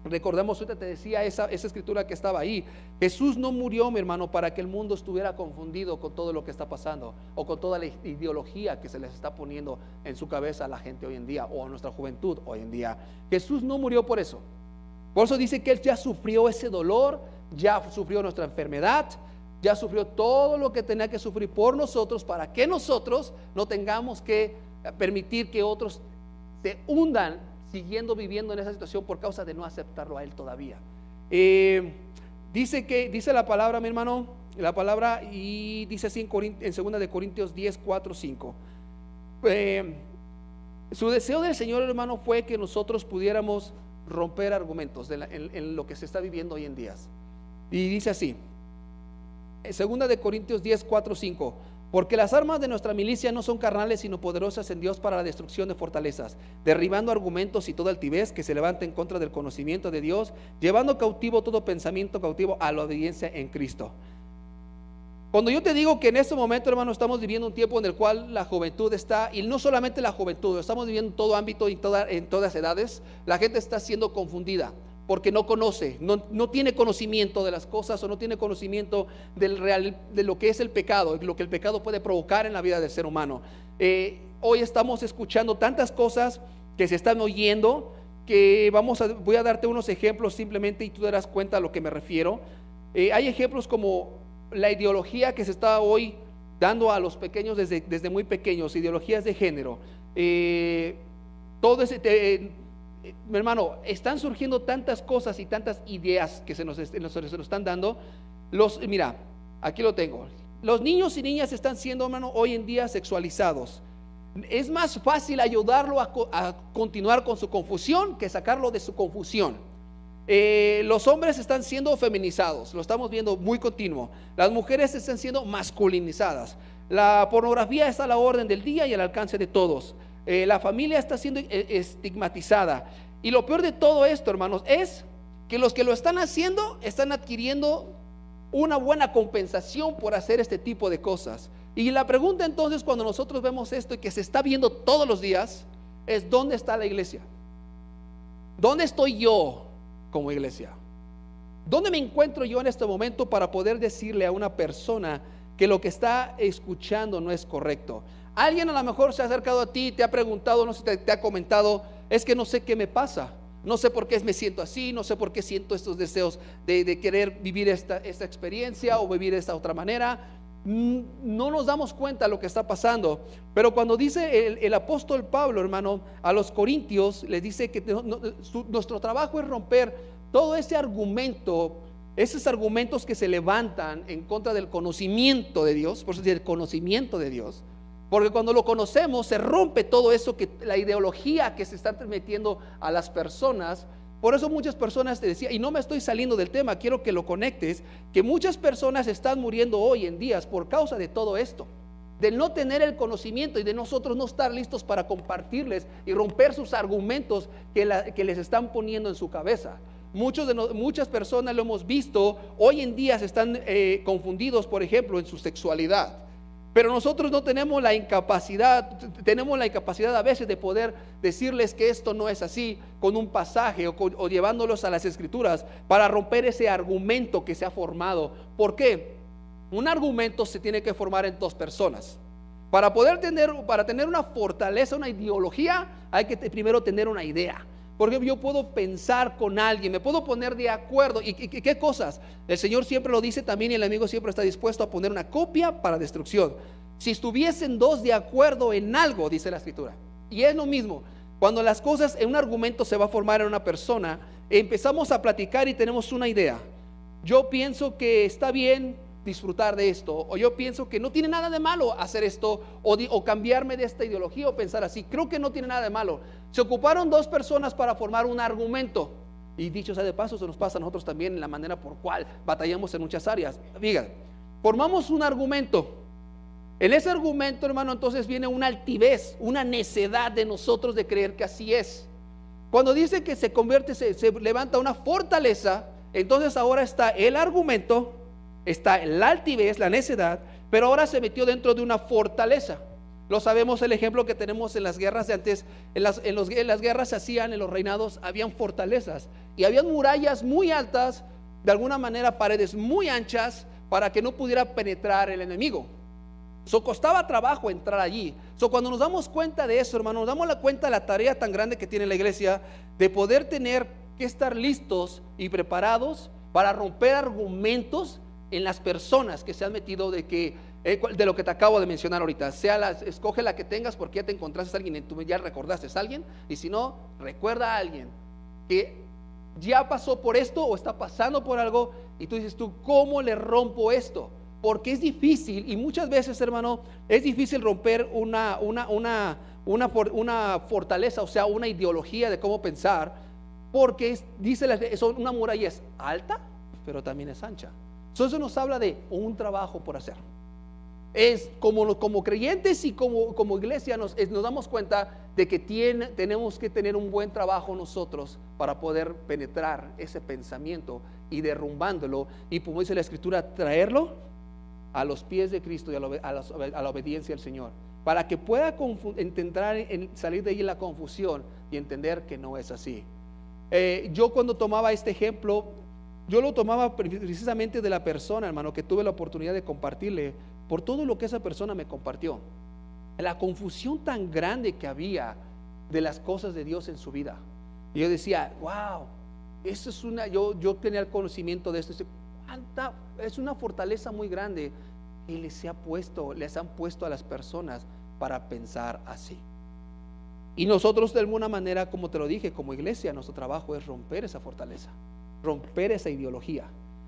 Recordamos, ahorita te decía esa, esa escritura que estaba ahí. Jesús no murió, mi hermano, para que el mundo estuviera confundido con todo lo que está pasando o con toda la ideología que se les está poniendo en su cabeza a la gente hoy en día o a nuestra juventud hoy en día. Jesús no murió por eso. Por eso dice que Él ya sufrió ese dolor, ya sufrió nuestra enfermedad, ya sufrió todo lo que tenía que sufrir por nosotros, para que nosotros no tengamos que permitir que otros se hundan siguiendo viviendo en esa situación por causa de no aceptarlo a Él todavía. Eh, dice que, dice la palabra, mi hermano, la palabra, y dice así en, Corint, en segunda de Corintios diez, cuatro, cinco. Eh, su deseo del Señor, hermano, fue que nosotros pudiéramos romper argumentos de la, en, en lo que se está viviendo hoy en día. Y dice así, en segunda de Corintios diez, cuatro, cinco. Porque las armas de nuestra milicia no son carnales, sino poderosas en Dios para la destrucción de fortalezas, derribando argumentos y toda altivez que se levanta en contra del conocimiento de Dios, llevando cautivo todo pensamiento cautivo a la obediencia en Cristo. Cuando yo te digo que en este momento, hermano, estamos viviendo un tiempo en el cual la juventud está, y no solamente la juventud, estamos viviendo en todo ámbito y toda, en todas edades, la gente está siendo confundida porque no conoce, no, no tiene conocimiento de las cosas, o no tiene conocimiento del real, de lo que es el pecado, lo que el pecado puede provocar en la vida del ser humano. Eh, hoy estamos escuchando tantas cosas que se están oyendo, que vamos a, voy a darte unos ejemplos simplemente y tú darás cuenta a lo que me refiero. Eh, hay ejemplos como la ideología que se está hoy dando a los pequeños desde, desde muy pequeños, ideologías de género. Eh, todo ese... Eh, mi hermano, están surgiendo tantas cosas y tantas ideas que se nos, se nos, se nos están dando. Los, mira, aquí lo tengo. Los niños y niñas están siendo, hermano, hoy en día sexualizados. Es más fácil ayudarlo a, a continuar con su confusión que sacarlo de su confusión. Eh, los hombres están siendo feminizados, lo estamos viendo muy continuo. Las mujeres están siendo masculinizadas. La pornografía está a la orden del día y al alcance de todos. Eh, la familia está siendo estigmatizada. Y lo peor de todo esto, hermanos, es que los que lo están haciendo están adquiriendo una buena compensación por hacer este tipo de cosas. Y la pregunta entonces, cuando nosotros vemos esto y que se está viendo todos los días, es: ¿dónde está la iglesia? ¿Dónde estoy yo como iglesia? ¿Dónde me encuentro yo en este momento para poder decirle a una persona que lo que está escuchando no es correcto? Alguien a lo mejor se ha acercado a ti y te ha preguntado, no sé, te, te ha comentado: es que no sé qué me pasa, no sé por qué me siento así, no sé por qué siento estos deseos de, de querer vivir esta, esta experiencia o vivir de esta otra manera. No nos damos cuenta de lo que está pasando. Pero cuando dice el, el apóstol Pablo, hermano, a los corintios, les dice que no, no, su, nuestro trabajo es romper todo ese argumento, esos argumentos que se levantan en contra del conocimiento de Dios, por eso dice el conocimiento de Dios. Porque cuando lo conocemos se rompe todo eso, que la ideología que se está metiendo a las personas. Por eso muchas personas te decían, y no me estoy saliendo del tema, quiero que lo conectes, que muchas personas están muriendo hoy en día por causa de todo esto, de no tener el conocimiento y de nosotros no estar listos para compartirles y romper sus argumentos que, la, que les están poniendo en su cabeza. Muchos de no, muchas personas lo hemos visto, hoy en día se están eh, confundidos, por ejemplo, en su sexualidad. Pero nosotros no tenemos la incapacidad, tenemos la incapacidad a veces de poder decirles que esto no es así con un pasaje o, con, o llevándolos a las escrituras para romper ese argumento que se ha formado. ¿Por qué? Un argumento se tiene que formar en dos personas. Para poder tener, para tener una fortaleza, una ideología, hay que primero tener una idea. Porque yo puedo pensar con alguien, me puedo poner de acuerdo. ¿Y, y, y qué cosas? El Señor siempre lo dice también, y el amigo siempre está dispuesto a poner una copia para destrucción. Si estuviesen dos de acuerdo en algo, dice la Escritura. Y es lo mismo, cuando las cosas, en un argumento se va a formar en una persona, empezamos a platicar y tenemos una idea. Yo pienso que está bien disfrutar de esto, o yo pienso que no tiene nada de malo hacer esto, o, o cambiarme de esta ideología o pensar así. Creo que no tiene nada de malo. Se ocuparon dos personas para formar un argumento, y dicho sea de paso, se nos pasa a nosotros también en la manera por cual batallamos en muchas áreas. Digan, formamos un argumento. En ese argumento, hermano, entonces viene una altivez, una necedad de nosotros de creer que así es. Cuando dice que se convierte, se, se levanta una fortaleza, entonces ahora está el argumento, está la altivez, la necedad, pero ahora se metió dentro de una fortaleza. Lo sabemos el ejemplo que tenemos en las guerras de antes. En las, en los, en las guerras se hacían, en los reinados, habían fortalezas. Y habían murallas muy altas, de alguna manera paredes muy anchas, para que no pudiera penetrar el enemigo. So, costaba trabajo entrar allí. So, cuando nos damos cuenta de eso, hermano, nos damos la cuenta de la tarea tan grande que tiene la iglesia, de poder tener que estar listos y preparados para romper argumentos en las personas que se han metido de que eh, de lo que te acabo de mencionar ahorita. Sea la, escoge la que tengas, porque ya te encontraste a alguien y tú ya recordaste a alguien, y si no, recuerda a alguien que ya pasó por esto o está pasando por algo, y tú dices tú, ¿cómo le rompo esto? Porque es difícil, y muchas veces, hermano, es difícil romper una, una, una, una, una fortaleza, o sea, una ideología de cómo pensar, porque es, dice la, eso, una muralla es alta, pero también es ancha. So, eso nos habla de un trabajo por hacer. Es como, como creyentes y como, como iglesia nos, es, nos damos cuenta de que tiene, tenemos que tener un buen trabajo nosotros para poder penetrar ese pensamiento y derrumbándolo, y como dice la escritura, traerlo a los pies de Cristo y a la, a la, a la obediencia al Señor, para que pueda intentar en salir de ahí la confusión y entender que no es así. Eh, yo cuando tomaba este ejemplo, yo lo tomaba precisamente de la persona, hermano, que tuve la oportunidad de compartirle, por todo lo que esa persona me compartió, la confusión tan grande que había de las cosas de Dios en su vida. Y yo decía, wow, eso es una, yo, yo tenía el conocimiento de esto. ¿Cuánta? Es una fortaleza muy grande que les ha puesto, les han puesto a las personas para pensar así. Y nosotros, de alguna manera, como te lo dije, como iglesia, nuestro trabajo es romper esa fortaleza, romper esa ideología.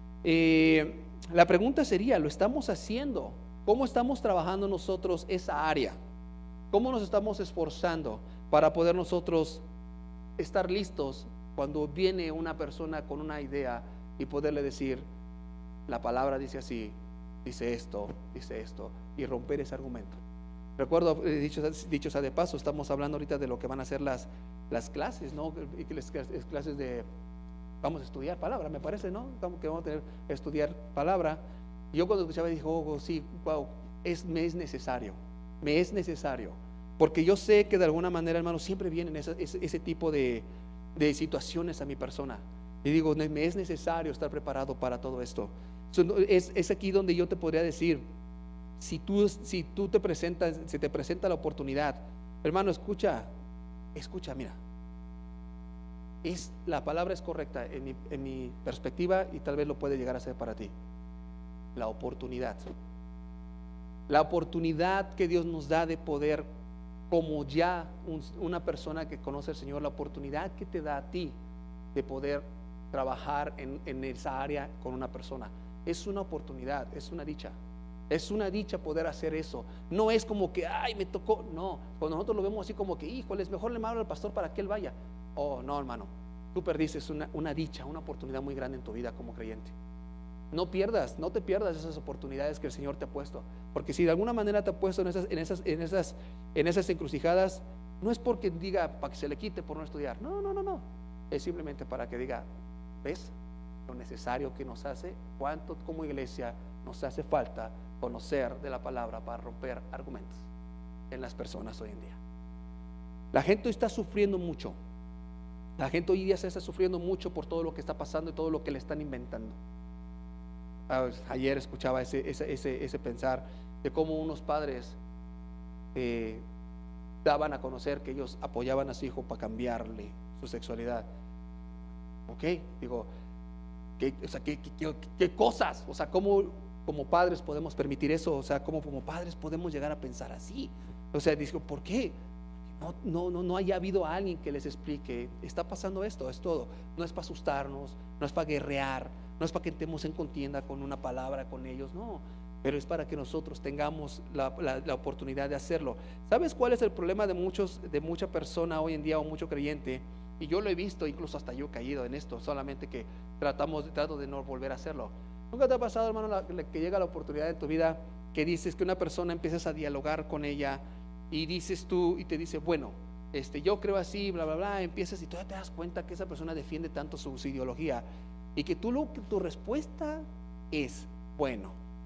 Eh, la pregunta sería, ¿lo estamos haciendo? ¿Cómo estamos trabajando nosotros esa área? ¿Cómo nos estamos esforzando para poder nosotros estar listos cuando viene una persona con una idea y poderle decir, la palabra dice así, dice esto, dice esto, y romper ese argumento? Recuerdo, eh, dicho, dicho sea de paso, estamos hablando ahorita de lo que van a ser las, las clases, ¿no? Las clases de, vamos a estudiar palabra, me parece, ¿no? Que vamos a tener que estudiar palabra. Y yo cuando escuchaba dije, oh, sí, wow, es, me es necesario, me es necesario, porque yo sé que de alguna manera, hermano, siempre vienen ese, ese, ese tipo de, de situaciones a mi persona, y digo, me es necesario estar preparado para todo esto. Es, es aquí donde yo te podría decir, si tú, si tú te presentas, se te presenta la oportunidad, hermano, escucha, escucha, mira, es, la palabra es correcta en mi, en mi perspectiva, y tal vez lo puede llegar a ser para ti. La oportunidad, la oportunidad que Dios nos da de poder, como ya un, una persona que conoce al Señor, la oportunidad que te da a ti de poder trabajar en, en esa área con una persona, es una oportunidad, es una dicha, es una dicha poder hacer eso. No es como que, ay, me tocó, no, cuando nosotros lo vemos así como que, híjole, es mejor le hablo al pastor para que él vaya. Oh, no, hermano, tú perdiste una, una dicha, una oportunidad muy grande en tu vida como creyente. No pierdas, no te pierdas esas oportunidades que el Señor te ha puesto, porque si de alguna manera te ha puesto en esas, en esas, en esas, en esas encrucijadas, no es porque diga para que se le quite por no estudiar, no, no, no, no, es simplemente para que diga, ¿ves lo necesario que nos hace? ¿Cuánto como iglesia nos hace falta conocer de la palabra para romper argumentos en las personas hoy en día? La gente hoy está sufriendo mucho, la gente hoy día se está sufriendo mucho por todo lo que está pasando y todo lo que le están inventando. Ayer escuchaba ese, ese, ese, ese pensar de cómo unos padres eh, daban a conocer que ellos apoyaban a su hijo para cambiarle su sexualidad. Ok, digo, ¿qué, o sea, ¿qué, qué, qué cosas? O sea, ¿cómo como padres podemos permitir eso? O sea, ¿cómo como padres podemos llegar a pensar así? O sea, digo, ¿por qué? No, no, no, no haya habido alguien que les explique, está pasando esto, es todo. No es para asustarnos, no es para guerrear, no es para que entremos en contienda con una palabra con ellos, no, pero es para que nosotros tengamos la, la, la oportunidad de hacerlo. ¿Sabes cuál es el problema de muchos, de mucha persona hoy en día o mucho creyente? Y yo lo he visto, incluso hasta yo he caído en esto, solamente que tratamos, trato de no volver a hacerlo. ¿Nunca te ha pasado, hermano, la, la, que llega la oportunidad en tu vida que dices que una persona empiezas a dialogar con ella y dices tú y te dice, bueno, este, yo creo así, bla, bla, bla, empiezas y tú ya te das cuenta que esa persona defiende tanto su, su ideología, y que tú lo que tu respuesta es, bueno,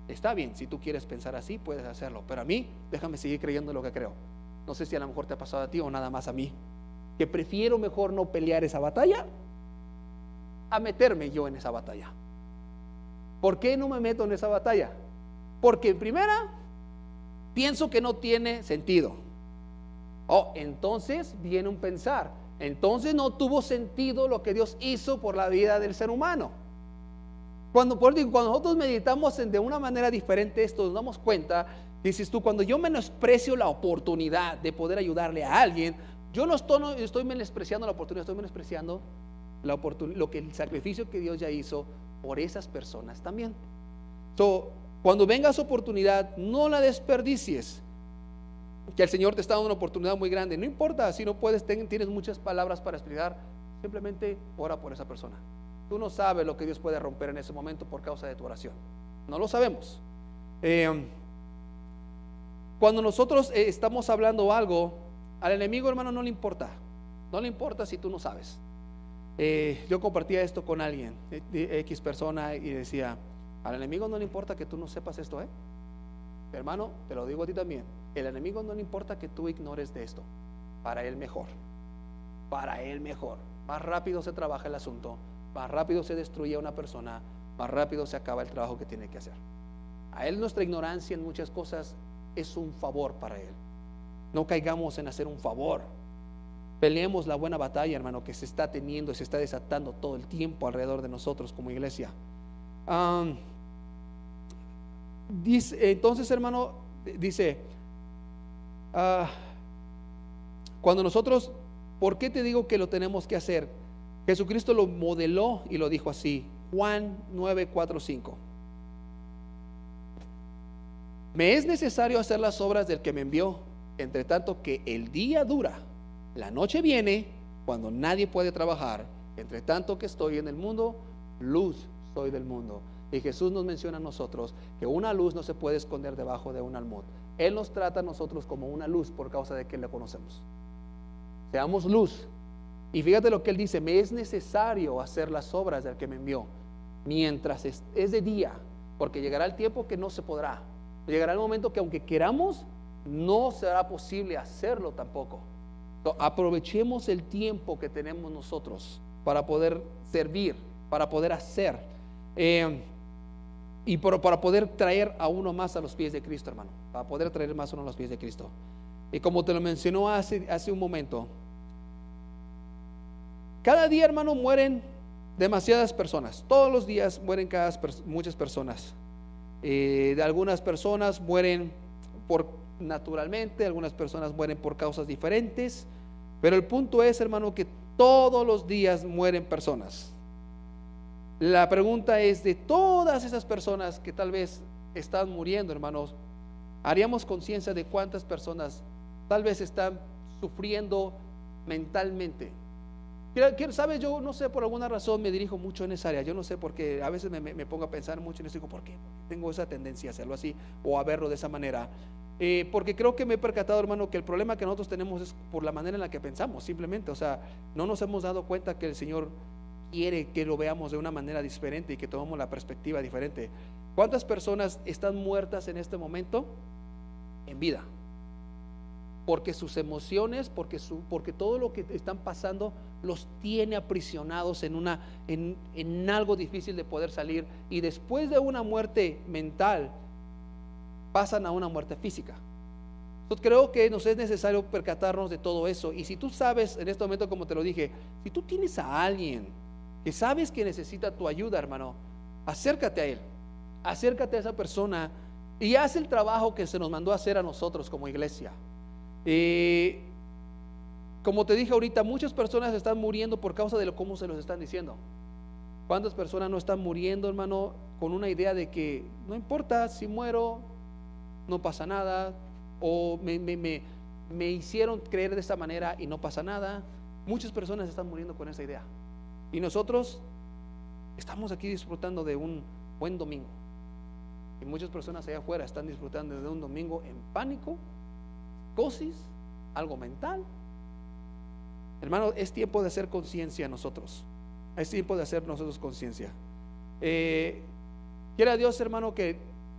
Está bien, si tú quieres pensar así, puedes hacerlo, pero a mí, déjame seguir creyendo lo que creo. No sé si a lo mejor te ha pasado a ti o nada más a mí, que prefiero mejor no pelear esa batalla a meterme yo en esa batalla. ¿Por qué no me meto en esa batalla? Porque en primera, pienso que no tiene sentido. Oh, entonces viene un pensar, entonces no tuvo sentido lo que Dios hizo por la vida del ser humano. Cuando, por digo, cuando nosotros meditamos en, de una manera diferente esto, nos damos cuenta, dices tú, cuando yo menosprecio la oportunidad de poder ayudarle a alguien, yo no estoy, no estoy menospreciando la oportunidad, estoy menospreciando la oportunidad, lo que el sacrificio que Dios ya hizo por esas personas también. So, cuando venga esa oportunidad, no la desperdicies. Que el Señor te está dando una oportunidad muy grande, no importa si no puedes, ten, tienes muchas palabras para explicar, simplemente ora por esa persona. Tú no sabes lo que Dios puede romper en ese momento por causa de tu oración. No lo sabemos. Eh, cuando nosotros eh, estamos hablando algo, al enemigo, hermano, no le importa. No le importa si tú no sabes. Eh, yo compartía esto con alguien, eh, X persona, y decía, al enemigo no le importa que tú no sepas esto, ¿eh? Hermano, te lo digo a ti también. El enemigo no le importa que tú ignores de esto. Para él mejor. Para él mejor. Más rápido se trabaja el asunto. Más rápido se destruye a una persona, más rápido se acaba el trabajo que tiene que hacer. A él nuestra ignorancia en muchas cosas es un favor para él. No caigamos en hacer un favor. Peleemos la buena batalla, hermano, que se está teniendo, se está desatando todo el tiempo alrededor de nosotros como iglesia. Um, dice, entonces, hermano, dice, uh, cuando nosotros, ¿por qué te digo que lo tenemos que hacer? Jesucristo lo modeló y lo dijo así, Juan nueve, cuatro, cinco. Me es necesario hacer las obras del que me envió, entre tanto que el día dura, la noche viene, cuando nadie puede trabajar, entre tanto que estoy en el mundo, luz soy del mundo. Y Jesús nos menciona a nosotros que una luz no se puede esconder debajo de un almud. Él nos trata a nosotros como una luz por causa de que le conocemos. Seamos luz. Y fíjate lo que él dice, me es necesario hacer las obras del que me envió mientras es, es de día, porque llegará el tiempo que no se podrá. Llegará el momento que aunque queramos, no será posible hacerlo tampoco. Entonces, aprovechemos el tiempo que tenemos nosotros para poder servir, para poder hacer eh, y por, para poder traer a uno más a los pies de Cristo, hermano, para poder traer más a uno a los pies de Cristo. Y como te lo mencionó hace, hace un momento, cada día, hermano, mueren demasiadas personas. Todos los días mueren cada, muchas personas. Eh, de algunas personas mueren por naturalmente, algunas personas mueren por causas diferentes. Pero el punto es, hermano, que todos los días mueren personas. La pregunta es, de todas esas personas que tal vez están muriendo, hermanos, haríamos conciencia de cuántas personas tal vez están sufriendo mentalmente. ¿Sabes? Yo no sé, por alguna razón me dirijo mucho en esa área. Yo no sé por qué, a veces me, me, me pongo a pensar mucho en eso y digo, ¿por qué? Tengo esa tendencia a hacerlo así o a verlo de esa manera. Eh, porque creo que me he percatado, hermano, que el problema que nosotros tenemos es por la manera en la que pensamos, simplemente. O sea, no nos hemos dado cuenta que el Señor quiere que lo veamos de una manera diferente y que tomemos la perspectiva diferente. ¿Cuántas personas están muertas en este momento en vida? Porque sus emociones, porque, su, porque todo lo que están pasando los tiene aprisionados en, una, en, en algo difícil de poder salir. Y después de una muerte mental, pasan a una muerte física. Entonces creo que nos es necesario percatarnos de todo eso. Y si tú sabes, en este momento, como te lo dije, si tú tienes a alguien que sabes que necesita tu ayuda, hermano, acércate a él, acércate a esa persona y haz el trabajo que se nos mandó a hacer a nosotros como iglesia. Eh, como te dije ahorita, muchas personas están muriendo por causa de lo cómo se los están diciendo. ¿Cuántas personas no están muriendo, hermano, con una idea de que no importa si muero, no pasa nada, o me, me, me, me hicieron creer de esta manera y no pasa nada? Muchas personas están muriendo con esa idea. Y nosotros estamos aquí disfrutando de un buen domingo. Y muchas personas allá afuera están disfrutando de un domingo en pánico, psicosis, algo mental. Hermano, es tiempo de hacer conciencia nosotros. Es tiempo de hacer nosotros conciencia. Eh, quiera Dios, hermano, que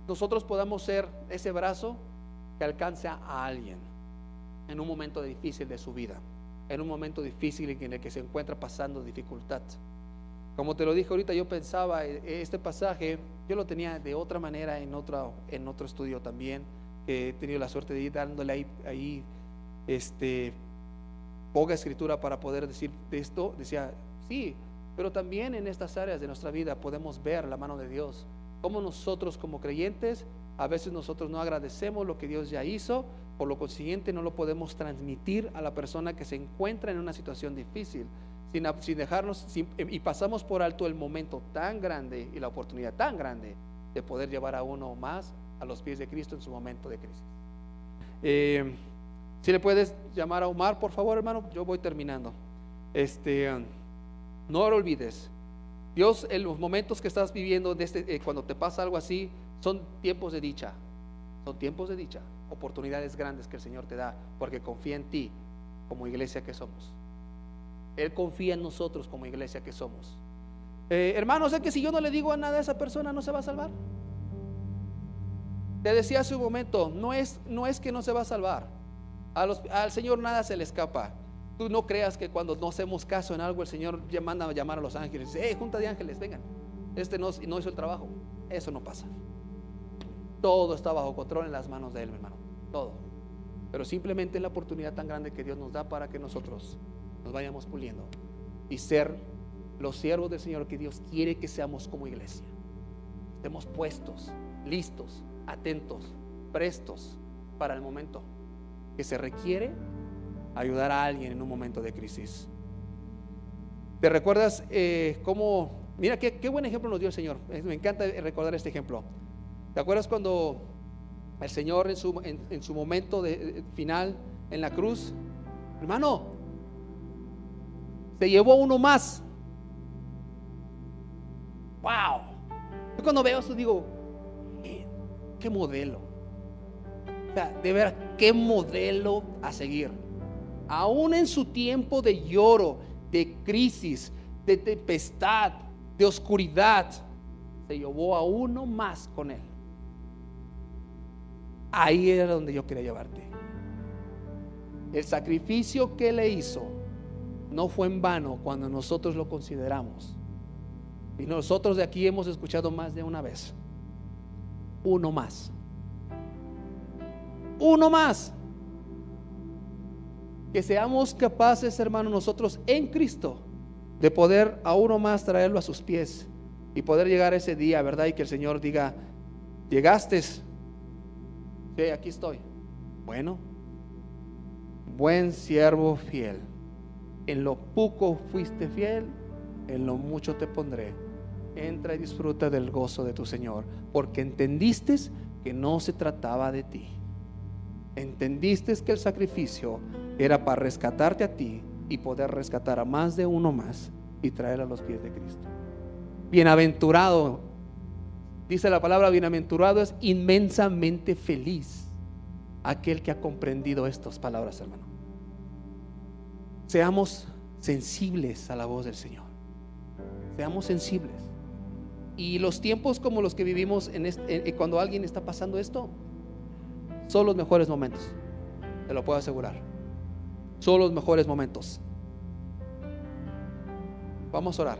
nosotros podamos ser ese brazo que alcance a alguien en un momento difícil de su vida, en un momento difícil en el que se encuentra pasando dificultad. Como te lo dije ahorita, yo pensaba, este pasaje yo lo tenía de otra manera en otro, en otro estudio también, que he tenido la suerte de ir dándole ahí, ahí este, poca escritura para poder decir de esto. Decía, sí, pero también en estas áreas de nuestra vida podemos ver la mano de Dios, como nosotros como creyentes, a veces nosotros no agradecemos lo que Dios ya hizo, por lo consiguiente no lo podemos transmitir a la persona que se encuentra en una situación difícil, sin, sin dejarnos, sin, y pasamos por alto el momento tan grande y la oportunidad tan grande de poder llevar a uno más a los pies de Cristo en su momento de crisis. Eh, si le puedes llamar a Omar, por favor, hermano, yo voy terminando. Este, no lo olvides, Dios, en los momentos que estás viviendo, desde, eh, cuando te pasa algo así, son tiempos de dicha, son tiempos de dicha, oportunidades grandes que el Señor te da, porque confía en ti como iglesia que somos. Él confía en nosotros como iglesia que somos. Eh, hermano, sé que si yo no le digo a nada a esa persona, no se va a salvar. Te decía hace un momento, no es, no es que no se va a salvar. A los, al Señor nada se le escapa. Tú no creas que cuando no hacemos caso en algo, el Señor manda a llamar a los ángeles, dice, hey, junta de ángeles, vengan, este no, no hizo el trabajo. Eso no pasa. Todo está bajo control en las manos de Él, mi hermano, todo. Pero simplemente es la oportunidad tan grande que Dios nos da para que nosotros nos vayamos puliendo y ser los siervos del Señor que Dios quiere que seamos como iglesia. Estemos puestos, listos, atentos, prestos para el momento que se requiere ayudar a alguien en un momento de crisis. ¿Te recuerdas eh, cómo? Mira qué, qué buen ejemplo nos dio el Señor. Me encanta recordar este ejemplo. ¿Te acuerdas cuando el Señor en su, en, en su momento de, de, final en la cruz, hermano, se llevó uno más? Wow. Yo cuando veo eso digo, qué, qué modelo. O sea, de ver qué modelo a seguir. Aún en su tiempo de lloro, de crisis, de tempestad, de oscuridad, se llevó a uno más con Él. Ahí era donde yo quería llevarte. El sacrificio que Él hizo no fue en vano cuando nosotros lo consideramos. Y nosotros de aquí hemos escuchado más de una vez. Uno más. Uno más. Que seamos capaces, hermanos, nosotros en Cristo, de poder a uno más traerlo a sus pies y poder llegar ese día, ¿verdad? Y que el Señor diga, llegaste. Sí, aquí estoy. Bueno, buen siervo fiel. En lo poco fuiste fiel, en lo mucho te pondré. Entra y disfruta del gozo de tu Señor, porque entendiste que no se trataba de ti. Entendiste que el sacrificio era para rescatarte a ti y poder rescatar a más de uno más y traer a los pies de Cristo. Bienaventurado, dice la palabra, bienaventurado es inmensamente feliz aquel que ha comprendido estas palabras, hermano. Seamos sensibles a la voz del Señor. Seamos sensibles. Y los tiempos como los que vivimos en este, en, cuando alguien está pasando esto, son los mejores momentos, te lo puedo asegurar. Son los mejores momentos. Vamos a orar.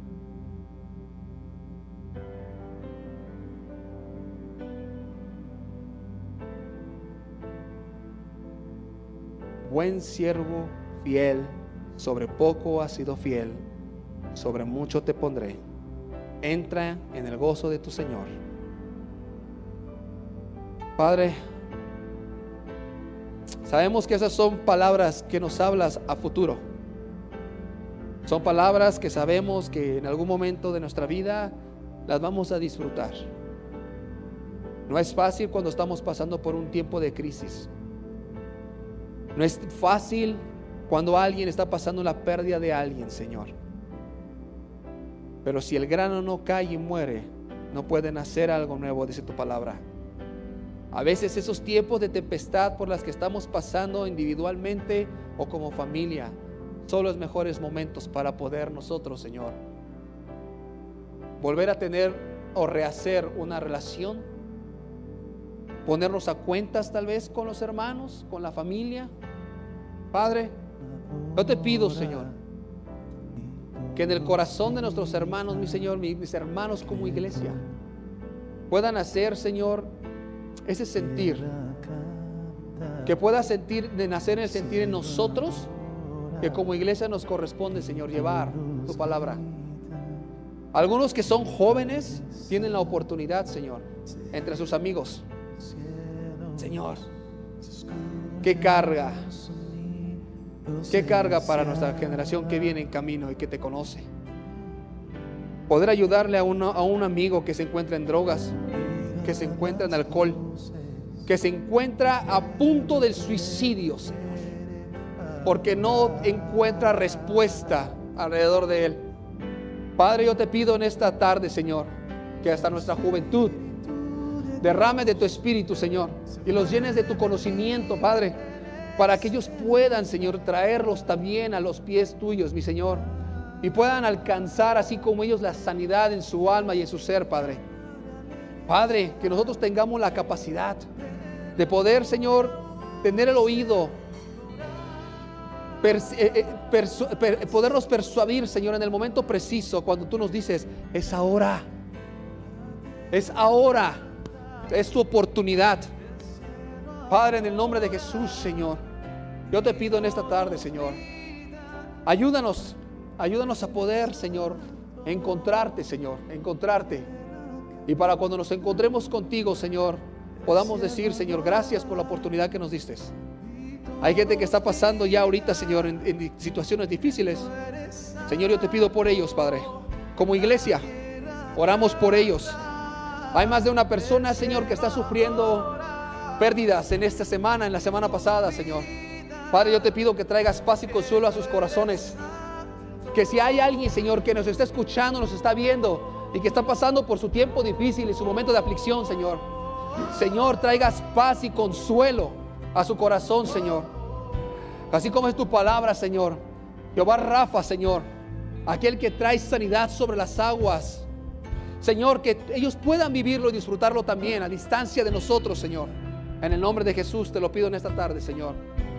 Buen siervo fiel, sobre poco has sido fiel, sobre mucho te pondré. Entra en el gozo de tu Señor. Padre, sabemos que esas son palabras que nos hablas a futuro. Son palabras que sabemos que en algún momento de nuestra vida las vamos a disfrutar. No es fácil cuando estamos pasando por un tiempo de crisis. No es fácil cuando alguien está pasando la pérdida de alguien, Señor. Pero si el grano no cae y muere, no puede nacer algo nuevo, dice tu palabra. A veces esos tiempos de tempestad por las que estamos pasando individualmente o como familia son los mejores momentos para poder nosotros, Señor, volver a tener o rehacer una relación ponernos a cuentas tal vez con los hermanos, con la familia. Padre, yo te pido, Señor, que en el corazón de nuestros hermanos, mi Señor, mis hermanos como iglesia, puedan hacer, Señor, ese sentir, que pueda sentir, de nacer el sentir en nosotros, que como iglesia nos corresponde, Señor, llevar tu palabra. Algunos que son jóvenes tienen la oportunidad, Señor, entre sus amigos. Señor, qué carga, qué carga para nuestra generación que viene en camino y que te conoce. Poder ayudarle a, uno, a un amigo que se encuentra en drogas, que se encuentra en alcohol, que se encuentra a punto del suicidio, Señor, porque no encuentra respuesta alrededor de él. Padre, yo te pido en esta tarde, Señor, que hasta nuestra juventud derrame de tu espíritu, Señor, y los llenes de tu conocimiento, Padre, para que ellos puedan, Señor, traerlos también a los pies tuyos, mi Señor, y puedan alcanzar, así como ellos, la sanidad en su alma y en su ser, Padre. Padre, que nosotros tengamos la capacidad de poder, Señor, tener el oído, Persu eh, persu per podernos persuadir, Señor, en el momento preciso, cuando tú nos dices, es ahora, es ahora, es tu oportunidad. Padre, en el nombre de Jesús, Señor, yo te pido en esta tarde, Señor, ayúdanos, ayúdanos a poder, Señor, encontrarte, Señor, encontrarte, y para cuando nos encontremos contigo, Señor, podamos decir, Señor, gracias por la oportunidad que nos diste. Hay gente que está pasando ya ahorita, Señor, en, en situaciones difíciles. Señor, yo te pido por ellos, Padre. Como iglesia, oramos por ellos. Hay más de una persona, Señor, que está sufriendo pérdidas en esta semana, en la semana pasada, Señor. Padre, yo te pido que traigas paz y consuelo a sus corazones. Que si hay alguien, Señor, que nos está escuchando, nos está viendo y que está pasando por su tiempo difícil y su momento de aflicción, Señor, Señor, traigas paz y consuelo a su corazón, Señor. Así como es tu palabra, Señor. Jehová Rafa, Señor, aquel que trae sanidad sobre las aguas, Señor, que ellos puedan vivirlo y disfrutarlo también a distancia de nosotros, Señor. En el nombre de Jesús te lo pido en esta tarde, Señor.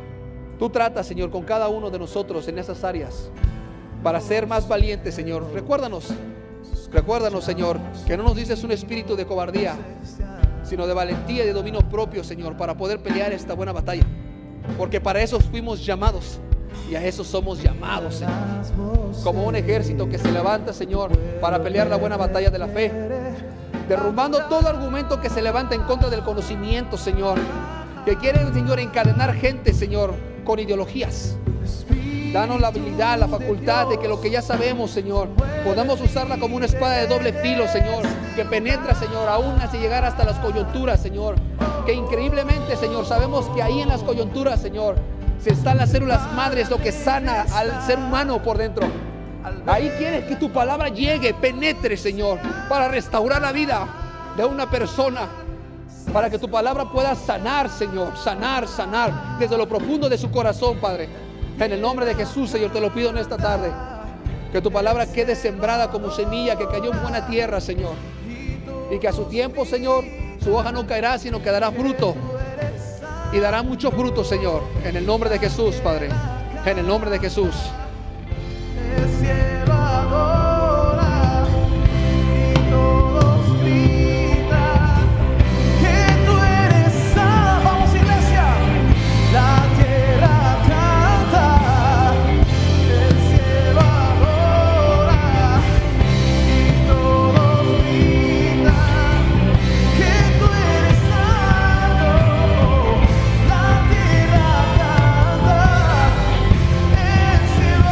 Tú tratas, Señor, con cada uno de nosotros en esas áreas para ser más valientes, Señor. Recuérdanos, recuérdanos, Señor, que no nos dices un espíritu de cobardía, sino de valentía y de dominio propio, Señor, para poder pelear esta buena batalla, porque para eso fuimos llamados y a eso somos llamados, Señor, como un ejército que se levanta, Señor, para pelear la buena batalla de la fe, derrumbando todo argumento que se levanta en contra del conocimiento, Señor, que quiere, Señor, encadenar gente, Señor, con ideologías. Danos la habilidad, la facultad de que lo que ya sabemos, Señor, podamos usarla como una espada de doble filo, Señor, que penetra, Señor, aún así llegar hasta las coyunturas, Señor, que increíblemente, Señor, sabemos que ahí en las coyunturas, Señor, se están las células madres, lo que sana al ser humano por dentro. Ahí quieres que tu palabra llegue, penetre, Señor, para restaurar la vida de una persona, para que tu palabra pueda sanar, Señor, sanar, sanar desde lo profundo de su corazón, Padre. En el nombre de Jesús, Señor, te lo pido en esta tarde. Que tu palabra quede sembrada como semilla que cayó en buena tierra, Señor. Y que a su tiempo, Señor, su hoja no caerá, sino que dará fruto. Y dará mucho fruto, Señor. En el nombre de Jesús, Padre. En el nombre de Jesús. Cielo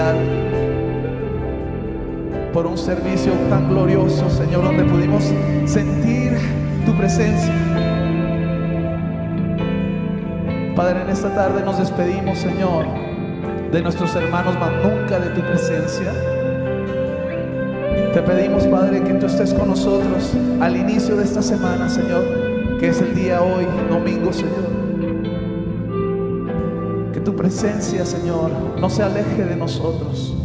especial por un servicio tan glorioso, Señor, donde pudimos sentir tu presencia. Padre, en esta tarde nos despedimos, Señor, de nuestros hermanos, mas nunca de tu presencia. Te pedimos, Padre, que tú estés con nosotros al inicio de esta semana, Señor, que es el día hoy, domingo, Señor. Que tu presencia, Señor, no se aleje de nosotros,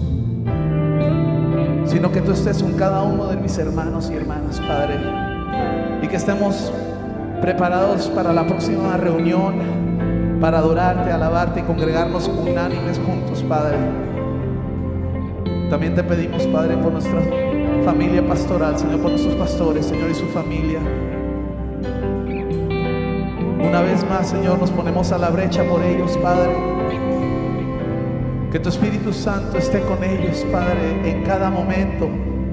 sino que tú estés con cada uno de mis hermanos y hermanas, Padre, y que estemos preparados para la próxima reunión, para adorarte, alabarte y congregarnos unánimes juntos, Padre. También te pedimos, Padre, por nuestra familia pastoral, Señor, por nuestros pastores, Señor, y su familia. Una vez más, Señor, nos ponemos a la brecha por ellos, Padre. Que tu Espíritu Santo esté con ellos, Padre, en cada momento.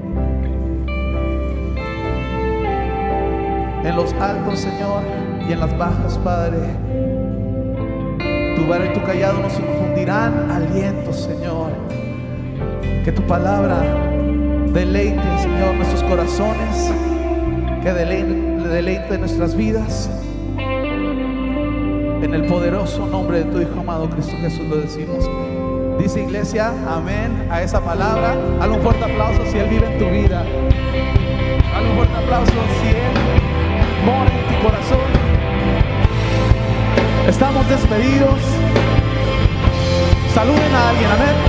En los altos, Señor, y en las bajas, Padre. Tu vara y tu callado nos infundirán aliento, Señor. Que tu palabra deleite, Señor, nuestros corazones. Que deleite, deleite nuestras vidas. En el poderoso nombre de tu Hijo amado Cristo Jesús lo decimos. Dice, iglesia, amén a esa palabra. Dale un fuerte aplauso si Él vive en tu vida. Dale un fuerte aplauso si Él mora en tu corazón. Estamos despedidos. Saluden a alguien, amén.